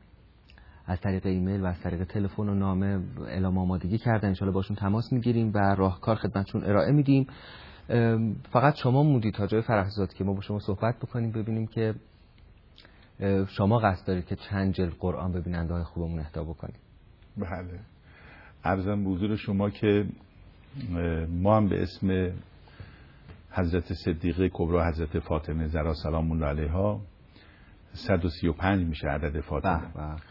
از طریق ایمیل و از طریق تلفن و نامه اعلام آمادگی کردن، انشالله باشون تماس میگیریم و راهکار خدمتشون ارائه میدیم. فقط شما موندید تا جای فرهزاد که ما با شما صحبت بکنیم، ببینیم که شما قصد دارید که چند جلد قرآن به بیننده های خوبمون اهدا بکنیم. بله، عرضم به حضور شما که ما هم به اسم حضرت صدیقه کبری حضرت فاطمه زهرا سلام الله علیها 135 میشه عدد فاطمه.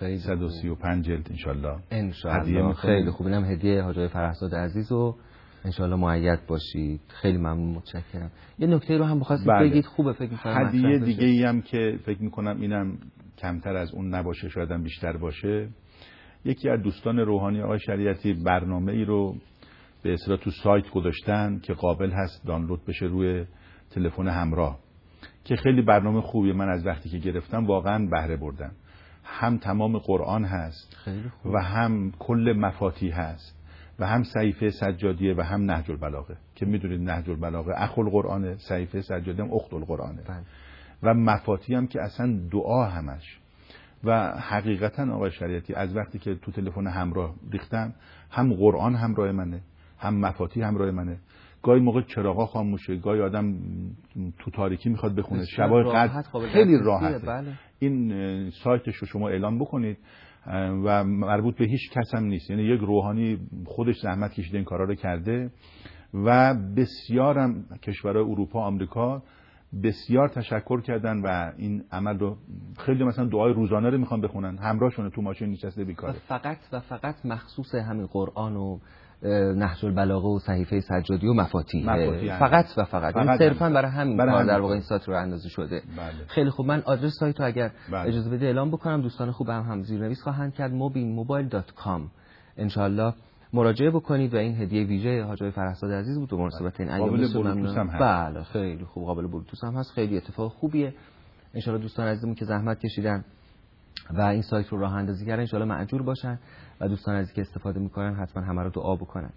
135 جلد انشالله هدیه. خیلی خوب، اینم هدیه حاج فرهزاد عزیز و انشالله مؤید باشید. خیلی ممنون، متشکرم. یه نکته رو هم بخواستید بگید، خوبه فکر می‌کنم. هدیه دیگه ای هم که فکر می‌کنم اینم کمتر از اون نباشه، شاید هم بیشتر باشه. یکی از دوستان روحانی آقای شریعتی برنامه ای رو به اصطلاح تو سایت گذاشتن که قابل هست دانلود بشه روی تلفن همراه، که خیلی برنامه خوبیه. من از وقتی که گرفتم واقعا بهره بردم. هم تمام قرآن هست و هم کل مفاتیح هست و هم صحیفه سجادیه و هم نهج البلاغه، که میدونید نهج البلاغه اخو القرآنه، صحیفه سجادیه هم اخت القرآنه و مفاتیح هم که اصلا دعا همش. و حقیقتا آقای شریعتی از وقتی که تو تلفن همراه ریختم، هم قرآن همراه منه، هم مفاتیح همراه منه. گاهی موقع چراغا خاموشه، گاهی آدم تو تاریکی میخواد بخونه، شبای قدر خیلی راحته. بله. این سایتش رو شما اعلام بکنید و مربوط به هیچ کس هم نیست، یعنی یک روحانی خودش زحمت کشیده این کارا رو کرده و بسیارم کشورهای اروپا، آمریکا بسیار تشکر کردن و این عمل رو خیلی مثلا دعای روزانه رو میخوان بخونن، همراهشون تو ماشین نشسته بیکاره. و فقط مخصوص همین قرآن و نهج البلاغه و صحیفه سجادی و مفاتیح فقط و فقط این صرفا برای همین کار در واقع این سایت رو اندازی شده. بله. خیلی خوب، من آدرس سایت رو اگر اجازه بده اعلام بکنم، دوستان خوب هم زیرنویس خواهند کرد، mobile.com. انشالله مراجعه بکنید و این هدیه ویژه حاج فرهزاد عزیز بود به مناسبت این ایام. قابل بلوتوس هم هست. بله خیلی خوب، قابل بلوتوس هم هست، خیلی اتفاق خوبیه. انشالله دوستان عزیزمون که زحمت کشیدن و این سایت رو راه اندازی کردن انشالله مأجور باشن و دوستان عزیزی که استفاده میکنن حتما همه رو دعا بکنن.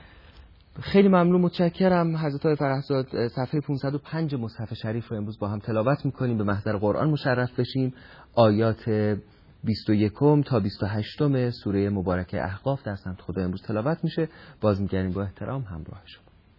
خیلی ممنون، متشکرم. حضرت آقای فرهزاد صفحه 505 مصحف شریف رو امروز با هم تلاوت میکنیم. به محضر قرآن مشرف بشیم. آیات 21 تا 28 سوره مبارکه احقاف در سمت خدا امروز تلاوت میشه. باز میگردیم با احترام همراه شما.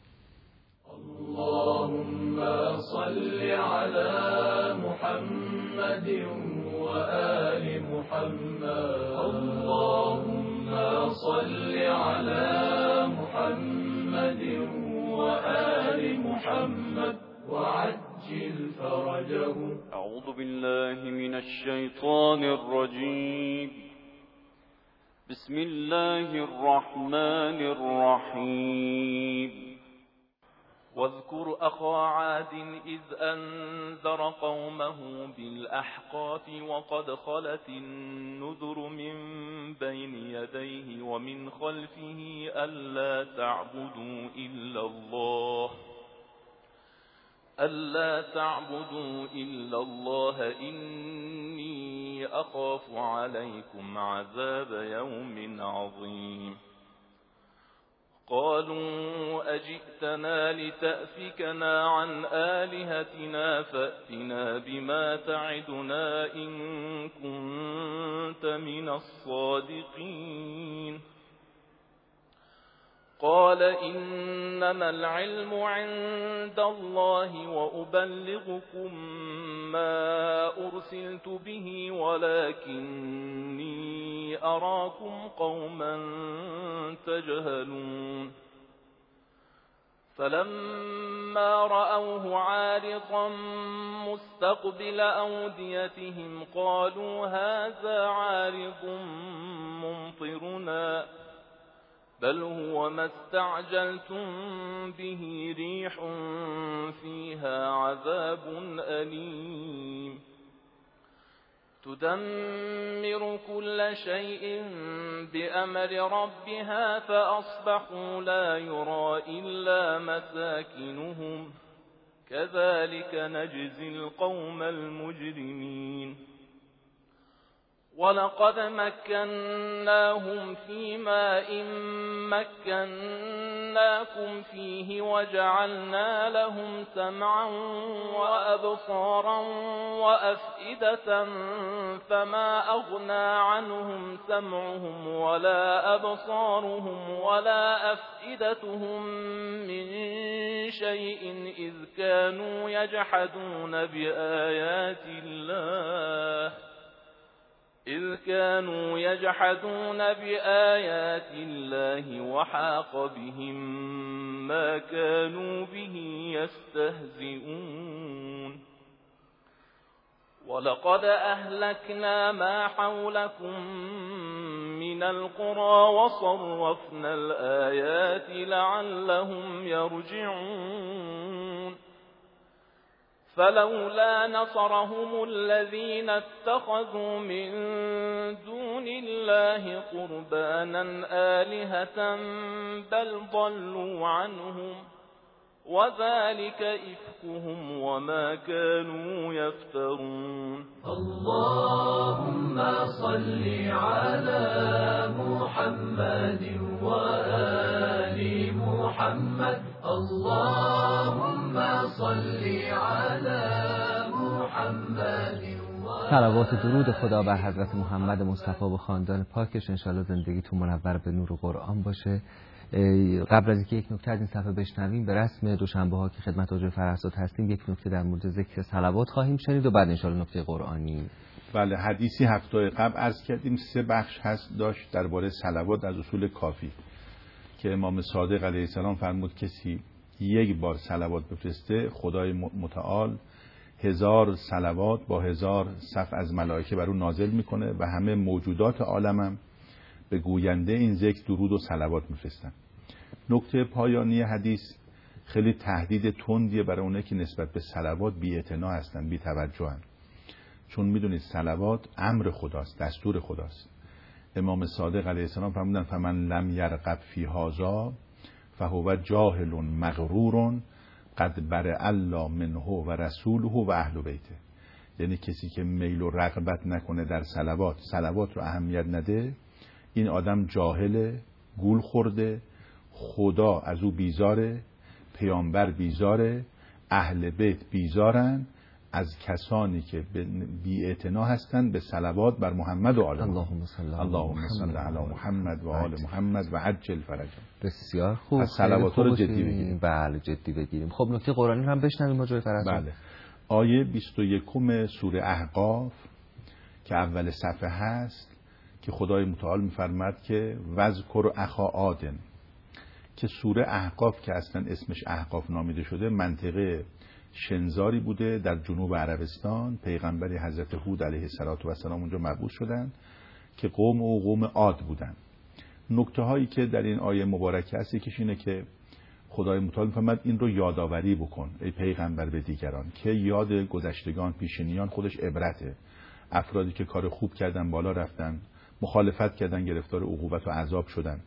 اللهم صل علی محمد و آل محمد. اللهم صل علی محمد و آل محمد وعجل فرجهم. اعوذ بالله من الشیطان الرجیم. بسم الله الرحمن الرحیم. واذكر أخا عاد إذ أنذر قومه بالأحقاف وقد خلت النذر من بين يديه ومن خلفه ألا تعبدوا إلا الله إني أخاف عليكم عذاب يوم عظيم. قالوا أجئتنا لتأفكنا عن آلهتنا فأتنا بما تعدنا إن كنت من الصادقين قال إنما العلم عند الله وأبلغكم ما أرسلت به ولكني أراكم قوما تجهلون فلما رأوه عارضا مستقبل أوديتهم قالوا هذا عارض ممطرنا بل هو ما استعجلتم به ريح فيها عذاب أليم تدمر كل شيء بأمر ربها فأصبحوا لا يرى إلا مساكنهم كذلك نجزي القوم المجرمين ولقد مكناهم في ماء مكناكم فيه وجعلنا لهم سمعا وأبصارا وأفئدة فما أغنى عنهم سمعهم ولا أبصارهم ولا أفئدتهم من شيء إذ كانوا يجحدون بآيات الله وحاق بهم ما كانوا به يستهزئون ولقد أهلكنا ما حولكم من القرى وصرفنا الآيات لعلهم يرجعون فلولا نصرهم الذين اتخذوا من دون الله قربانا آلهة بل ضلوا عنهم وذلك إفكهم وما كانوا يفترون اللهم صل على محمد وآل محمد اللهم صل على محمد. صلوات و درود خدا بر حضرت محمد مصطفی و خاندان پاکش، انشالله زندگیتون منور به نور قرآن باشه. قبل از اینکه یک نکته از این صفحه بشنویم، به رسم دوشنبه ها که خدمت حاج فرهزاد هستیم یک نکته در مورد ذکر صلوات خواهیم شنید و بعد انشالله نکته قرآنی. بله، حدیثی هفته قبل عرض کردیم 3 بخش هست داشت درباره صلوات از اصول کافی که امام صادق علیه السلام فرمود کسی 1 بار صلوات بفرسته خدای متعال 1000 صلوات با 1000 صف از ملائکه بر او نازل میکنه و همه موجودات عالمم به گوینده این ذکر درود و صلوات میفرستن. نکته پایانی حدیث خیلی تهدید تندیه برای اونایی که نسبت به صلوات بی‌اعتنا هستن، بی‌توجهن، چون میدونید صلوات امر خداست، دستور خداست. امام صادق علیه السلام فرمودن فمن لم یرغب فی هذا فهو جاهل مغرور قد برئ الله منه و رسوله و اهل بیته. یعنی کسی که میل و رغبت نکنه در صلوات رو اهمیت نده، این آدم جاهله، گول خورده، خدا از او بیزاره، پیامبر بیزاره، اهل بیت بیزارن از کسانی که بی‌اعتنا هستند به صلوات بر محمد و آل محمد. اللهم صل علی محمد و آل محمد و عجل فرجهم. بسیار خوب. صلوات رو جدی بگیریم. بله جدی بگیریم. خب نکته قرآنی رو هم بشنویم حاج فرهزاد. بله. آیه 21 سوره احقاف که اول صفحه هست که خدای متعال می‌فرماد که وذکر اخا عاد، که سوره احقاف که اصلا اسمش احقاف نامیده شده منطقه شنزاری بوده در جنوب عربستان. پیغمبری حضرت هود علیه السلام اونجا مبعوث شدن که قوم او قوم عاد بودن. نکته هایی که در این آیه مبارکه هست یکیش اینه که خدای متعال می‌فرماد این رو یادآوری بکن ای پیغمبر به دیگران، که یاد گذشتگان پیشینیان خودش عبرته. افرادی که کار خوب کردن بالا رفتن، مخالفت کردن گرفتار عقوبت و عذاب شدن.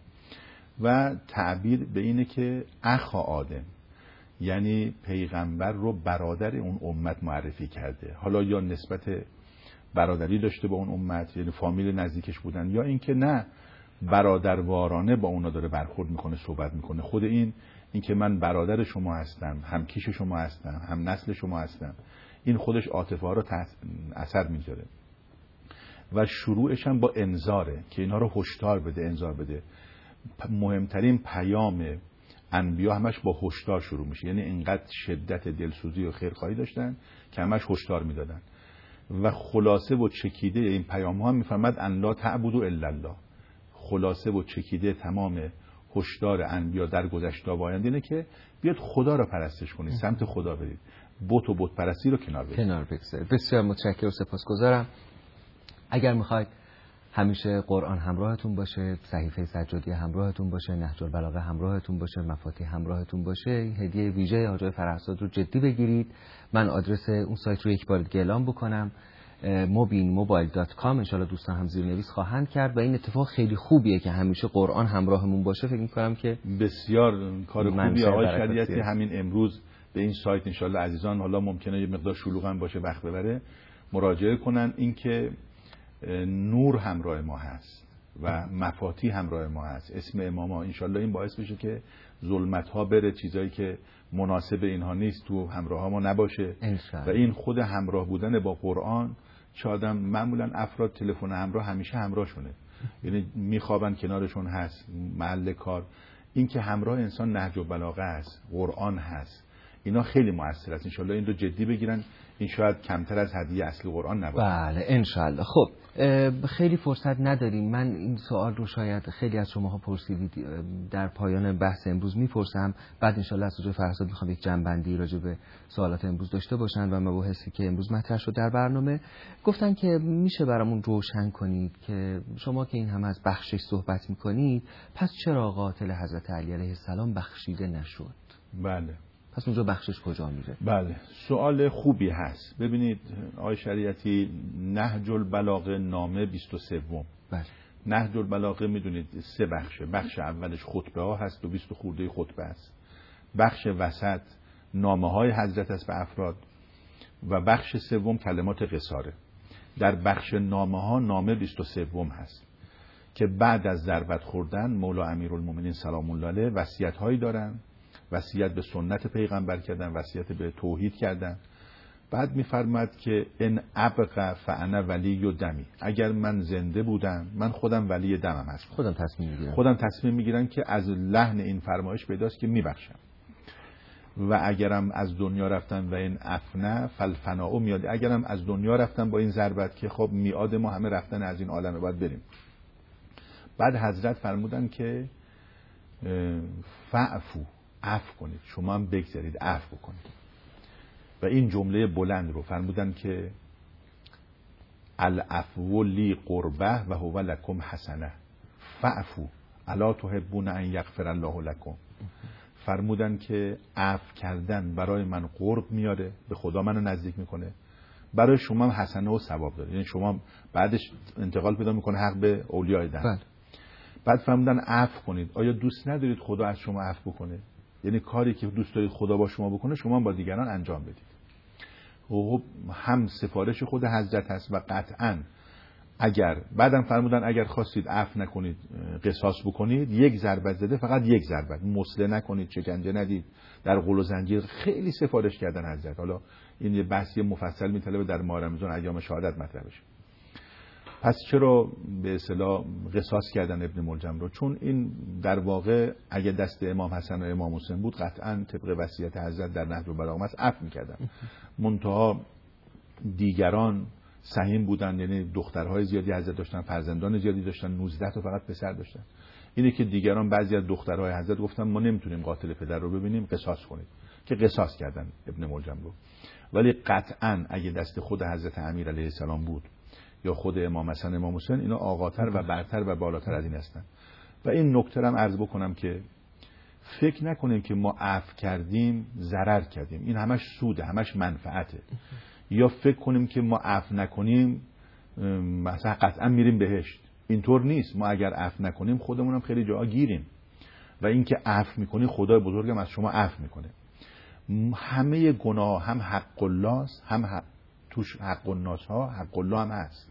و تعبیر به اینه که اخا آدم، یعنی پیغمبر رو برادر اون امت معرفی کرده. حالا یا نسبت برادری داشته با اون امت، یعنی فامیل نزدیکش بودن، یا اینکه نه برادروارانه با اونا داره برخورد میکنه، صحبت میکنه. خود این که من برادر شما هستم، هم کیش شما هستم، هم نسل شما هستم، این خودش عاطفه ها رو اثر میذاره. و شروعش هم با انذاره که اینا رو هشدار بده، انذار بده. مهمترین پیام انبیا همش با هشدار شروع میشه، یعنی اینقدر شدت دلسوزی و خیرخواهی داشتن که همش هشدار میدادن. و خلاصه و چکیده این پیام ها میفرماد ان لا تعبدوا الا الله. خلاصه و چکیده تمام هشدار انبیا در گذشته و آینده اینه که بیاد خدا رو پرستش کنید، سمت خدا برید، بت و بت پرستی رو کنار بگذارید. بسیار متشکرم و سپاسگزارم. اگر میخواید همیشه قرآن همراهتون باشه، صحیفه سجادی همراهتون باشه، نهج البلاغه همراهتون باشه، مفاتیح همراهتون باشه، این هدیه ویژه حاج آقای فرهزاد رو جدی بگیرید. من آدرس اون سایت رو یک بار دیگه اعلام بکنم، mobile.com. انشالله دوستان هم زیرنویس خواهند کرد و این اتفاق خیلی خوبیه که همیشه قرآن همراهمون باشه. فکر می‌کنم که بسیار کار خوبیه آقای شریعتی. همین امروز به این سایت انشالله عزیزان، حالا ممکنه یه مقدار شلوغ هم باشه، وقت ببره، مراجعه کنن. این که نور همراه ما هست و مفاتیح همراه ما هست، اسم اماما، انشالله این باعث بشه که ظلمت ها بره، چیزایی که مناسب اینها نیست تو همراه ها ما نباشه. و این خود همراه بودن با قرآن، چه آدم معمولا افراد تلفن همراه همیشه همراهشونه، یعنی میخوابن کنارشون هست، محل کار. این که همراه انسان نهج البلاغه است، قرآن هست، اینا خیلی موثر است. انشالله این رو جدی بگیرن، این شاید کمتر از هدیه اصل قرآن نباشه. بله انشالله. خب خیلی فرصت نداریم، من این سوال رو شاید خیلی از شماها پرسیدید، در پایان بحث امروز میپرسم، بعد انشالله از حضور فرهزاد میخوام یک جنبندی راجع به سوالات امروز داشته باشن و مباحثی که امروز مطرح شد در برنامه. گفتن که میشه برامون روشن کنید که شما که این هم از بخشش صحبت میکنید، پس چرا قاتل حضرت علی علیه السلام بخشیده نشد؟ بله، پس اونجا بخشش کجا میره؟ بله، سوال خوبی هست. ببینید آقای شریعتی، نهج البلاغه نامه 23. بله. نهج البلاغه میدونید 3 بخشه. بخش اولش خطبه ها هست و 20 خورده خطبه است. بخش وسط نامه های حضرت است به افراد و بخش 3 کلمات قصاره. در بخش نامه ها نامه 23 هست که بعد از ضربت خوردن مولا امیرالمومنین سلام الله علیه وصیت هایی دارن، وصیت به سنت پیغمبر کردن، وصیت به توحید کردن. بعد میفرماد که ان ابقى فانا ولی دمی، اگر من زنده بودم من خودم ولی دمم هستم، خودم تصمیم میگیرم که از لحن این فرمایش پیداست که میبخشم. و اگرم از دنیا رفتم و این افنه فالفناء میاد، اگرم از دنیا رفتم با این ضربت که خب میاد ما همه رفتن از این عالمه، باید بریم. بعد حضرت فرمودن که فعفو، عفو کنید، شما هم بگذارید، عفو کنید. و این جمله بلند رو فرمودن که العفو لی قربه و هو لکم حسنه فعفو الا تحبون ان یغفر الله لکم. فرمودن که عفو کردن برای من قرب میاره، به خدا منو نزدیک میکنه، برای شما هم حسنه و ثواب داره، یعنی شما بعدش انتقال پیدا میکنه حق به اولیاء ده. بعد فرمودن عفو کنید. آیا دوست ندارید خدا از شما عفو بکنه؟ یعنی کاری که دوست دارید خدا با شما بکنه شما با دیگران انجام بدید. خب هم سفارش خود حضرت هست و قطعاً اگر بعدم فرمودن اگر خواستید عفو نکنید، قصاص بکنید، 1 ضربت زده فقط 1 ضربت، مسله نکنید، شکنجه ندید، در قل و زنجیر، خیلی سفارش کردن حضرت. حالا این یه بحثی مفصل میطلبه در ماه رمضان ایام شهادت مطرح بشه. پس چرا به اصطلاح قصاص کردن ابن ملجم رو؟ چون این در واقع اگه دست امام حسن و امام حسین بود قطعاً طبق وصیت حضرت در نهج البلاغه است عفو می‌کردن. منتها دیگران سهیم بودن، یعنی دخترهای زیادی حضرت داشتن، فرزندان زیادی داشتن، 19 تا فقط پسر داشتن. اینه که دیگران بعضی از دخترهای حضرت گفتن ما نمیتونیم قاتل پدر رو ببینیم، قصاص کنید، که قصاص کردن ابن ملجم رو. ولی قطعاً اگه دست خود حضرت امیر علیه السلام بود یا خود امام حسن امام حسین، اینا آقاتر و برتر و بالاتر از این هستن. و این نکته هم عرض بکنم که فکر نکنیم که ما عفو کردیم ضرر کردیم، این همش سوده، همش منفعته. یا فکر کنیم که ما عفو نکنیم مثلا قطعا میریم بهشت، اینطور نیست. ما اگر عفو نکنیم خودمون هم خیلی جاها گیریم. و این که عفو میکنی خدای بزرگم از شما عفو میکنه. همه گناه هم حق الله است، هم توش حق الناس ها، حق الله هم هست.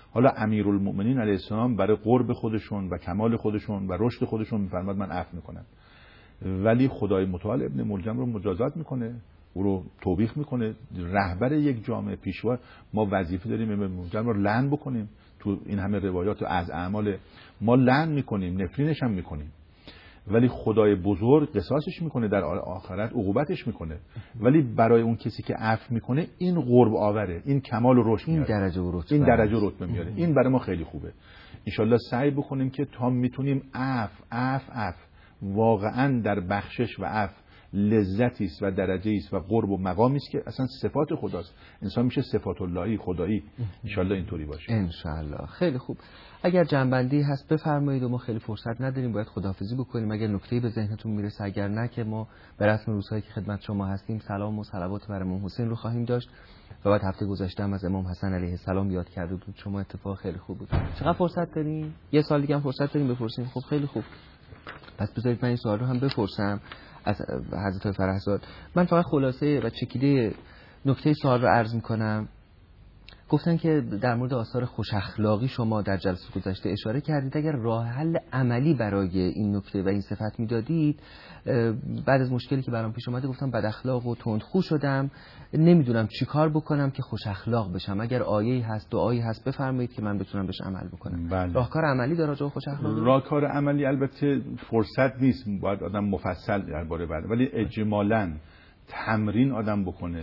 حالا امیرالمؤمنین علیه السلام برای قرب خودشون و کمال خودشون و رشد خودشون میفرماد من عفو میکنم، ولی خدای متعال ابن ملجم رو مجازات میکنه، او رو توبیخ میکنه. رهبر یک جامعه، پیشوا، ما وظیفه داریم ابن ملجم رو لعن بکنیم. تو این همه روایات از اعمال ما لعن میکنیم، نفرینش هم میکنیم، ولی خدای بزرگ قصاصش میکنه، در آخرت عقوبتش میکنه. ولی برای اون کسی که عفو میکنه این قرب آوره، این کمال و رشد میاره، این درجه و رتبه میاره. این برای ما خیلی خوبه. انشالله سعی بکنیم که تا میتونیم عفو واقعا در بخشش و عفو لذتی است و درجه‌ای است و قرب و مقامی است که اصلا صفات خداست. انسان میشه صفات اللهی، خدایی. انشالله اینطوری باشه. انشالله. خیلی خوب. اگر جنبندی هست بفرمایید و ما خیلی فرصت نداریم، باید خداحافظی بکنیم. اگر نکته‌ای به ذهنتون میرسه، اگر نه که ما به رسم روزهایی که خدمت شما هستیم سلام و صلوات بر امام حسین رو خواهیم داشت و بعد هفته گذشته هم از امام حسن علیه السلام یاد کرده بود. شما اتفاق خیلی خوب بود. چقدر فرصت داریم؟ یه سال دیگه هم فرصت داریم بپرسیم. خب خیلی خوب. پس بذارید من این سوال رو هم بپرسم از حضرت فرهزاد. من فقط خلاصه و چکیده نکته سوال رو عرض می‌کنم. گفتن که در مورد آثار خوش اخلاقی شما در جلسه گذشته اشاره کردید. اگر راه حل عملی برای این نکته و این صفت میدادید، بعد از مشکلی که برام پیش اومده گفتم بد اخلاق و تندخو شدم، نمیدونم چی کار بکنم که خوش اخلاق بشم. اگر آیه‌ای هست، دعایی هست بفرمایید که من بتونم بهش عمل بکنم. بله. راهکار عملی داره راجع به خوش اخلاقی؟ راهکار عملی البته فرصت نیست، باید آدم مفصل درباره بده، ولی اجمالاً تمرین آدم بکنه،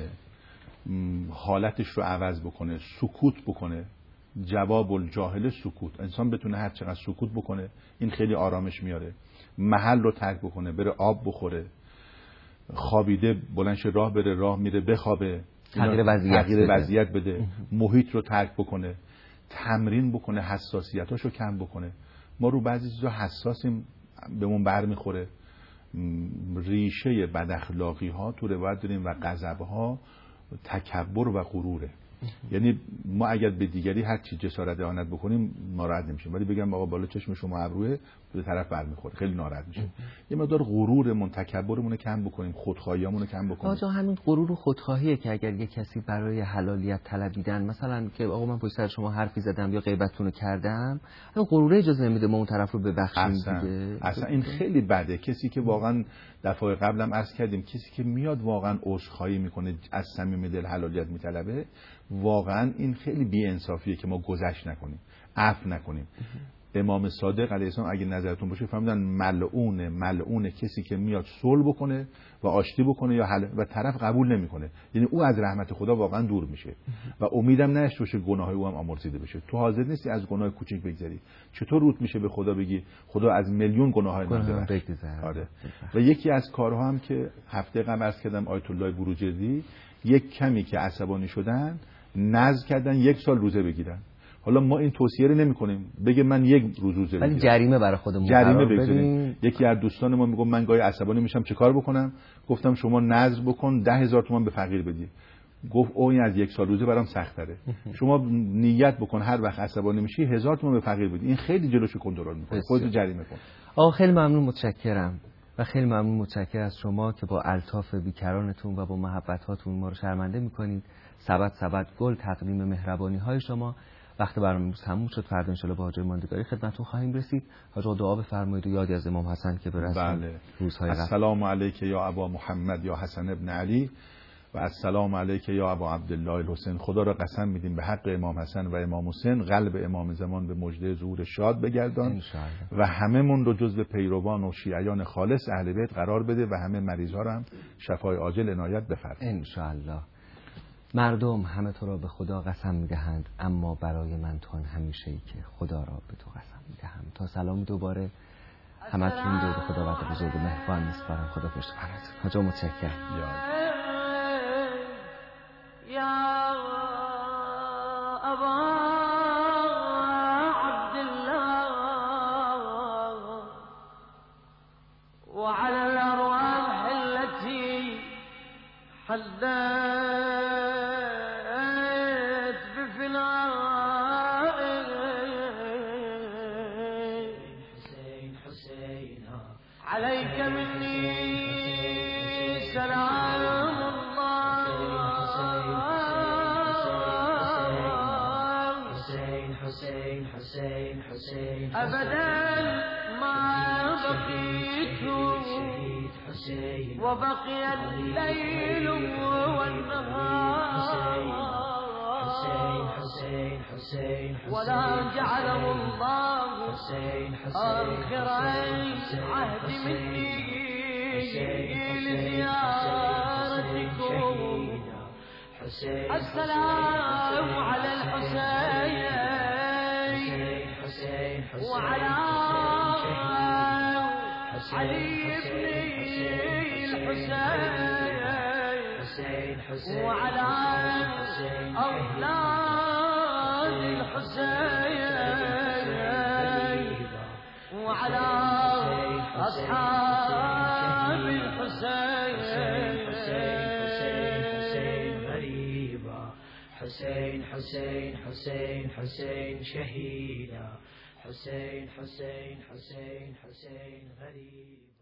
حالتش رو عوض بکنه، سکوت بکنه. جواب الجاهل سکوت. انسان بتونه هر چقدر سکوت بکنه این خیلی آرامش میاره. محل رو ترک بکنه، بره آب بخوره، خوابیده بلندش راه بره، راه میره بخوابه، تغییر وضعیت بده، محیط رو ترک بکنه، تمرین بکنه، حساسیتاشو کم بکنه. ما رو بعضی چیزا حساسیم، بهمون برمیخوره. ریشه بد اخلاقی ها تو روایت داریم و غضب ها تکبر و غروره. یعنی ما اگر به دیگری هر چی جسارت اهانت بکنیم ناراحت نمیشیم، ولی بگم آقا بالا چشم شما ابروه، به طرف برمیخوره، خیلی ناراحت میشه. یه مقدار غرورمون، تکبرمون رو کم بکنیم، خودخواهیامون رو کم بکنیم. آقا همین غرور و خودخواهیه که اگر یه کسی برای حلالیت طلبیدن، مثلا که آقا من پشت سر شما حرفی زدم یا غیبتتون رو کردم، همین غروره اجازه نمیده ما اون طرف رو ببخشیم دیگه. اصلا این خیلی بده. کسی که واقعا دفعه قبلم عرض کردیم، کسی که میاد واقعا عذرخواهی میکنه، از صمیم دل حلالیت میطلبه، واقعا این خیلی بی‌انصافیه که ما گذشت نکنیم، عفو نکنیم. امام صادق علیه السلام اگه نظرتون باشه فهمیدن ملعون کسی که میاد صلح بکنه و آشتی بکنه یا و طرف قبول نمیکنه، یعنی او از رحمت خدا واقعا دور میشه و امیدم نشه باشه گناههای او هم آمرزیده بشه. تو حاضر نیستی از گناه کوچیک بگذری، چطور روت میشه به خدا بگی خدا از میلیون گناههای من ببخش؟ آره. و یکی از کارها هم که هفته قبل عرض کردم آیت الله بروجردی، یک کمی که عصبانی شدن نذر کردن 1 سال روزه بگیرن. حالا ما این توصیه رو نمی‌کنیم، بگه من 1 روز روزه بگیرم، ولی جریمه برای خودمون جریمه بگذاریم. یکی از دوستان ما میگه من گاهی عصبانی میشم چه کار بکنم؟ گفتم شما نذر بکن 10,000 تومان به فقیر بدی. گفت او این از 1 سال روزه برام سخت‌تره. شما نیت بکن هر وقت عصبانی میشی 1000 تومان به فقیر بدی. این خیلی جلوشو کنترل میکنه. خودت جریمه کن. آقا خیلی ممنون، متشکرم و خیلی ممنون متشکرم از شما که با الطاف بیکرانتون و با محبتاتون ما رو شرمنده میکنید. سبد گل تقدیم مهربانی های شما. وقت برنامه امروز تموم شد. فردا ان شاءالله با حاجی ماندگاری خدمتتون خواهیم رسید. حاجی دعا بفرمایید و یادی از امام حسن که برسیم. بله. روزهای قبل. السلام علیک یا ابا محمد یا حسن ابن علی و السلام علیک یا ابا عبدالله الحسین. خدا را قسم میدیم به حق امام حسن و امام حسین قلب امام زمان به مژده ظهور شاد بگردان و هممون رو جزو پیروان و شیعیان خالص اهل بیت قرار بده و همه مریضا رو هم شفای عاجل عنایت بفرمایید ان شاء الله. مردم همه تو را به خدا قسم میدهند، اما برای من تو همیشه ای که خدا را به تو قسم میدهم. تا سلامی دوباره همتون رو به خدا وقت بزرگ مهربان میسپارم. خدا پشت پناهتون. حاجی متشکرم. یا ابا عبدالله وعلى الارواح التي حدثت عليك مني سلام الله. حسين أبدا ما بقيت وبقي الليل والنهار ولا جعله الله آخر عهد مني لزيارتكم. السلام على الحسين وعلى علي بن الحسين وعلى أولاد الحسين وعلى أصحاب الحسين. حسين حسين حسين حسين شهيدا حسين حسين حسين حسين غريب.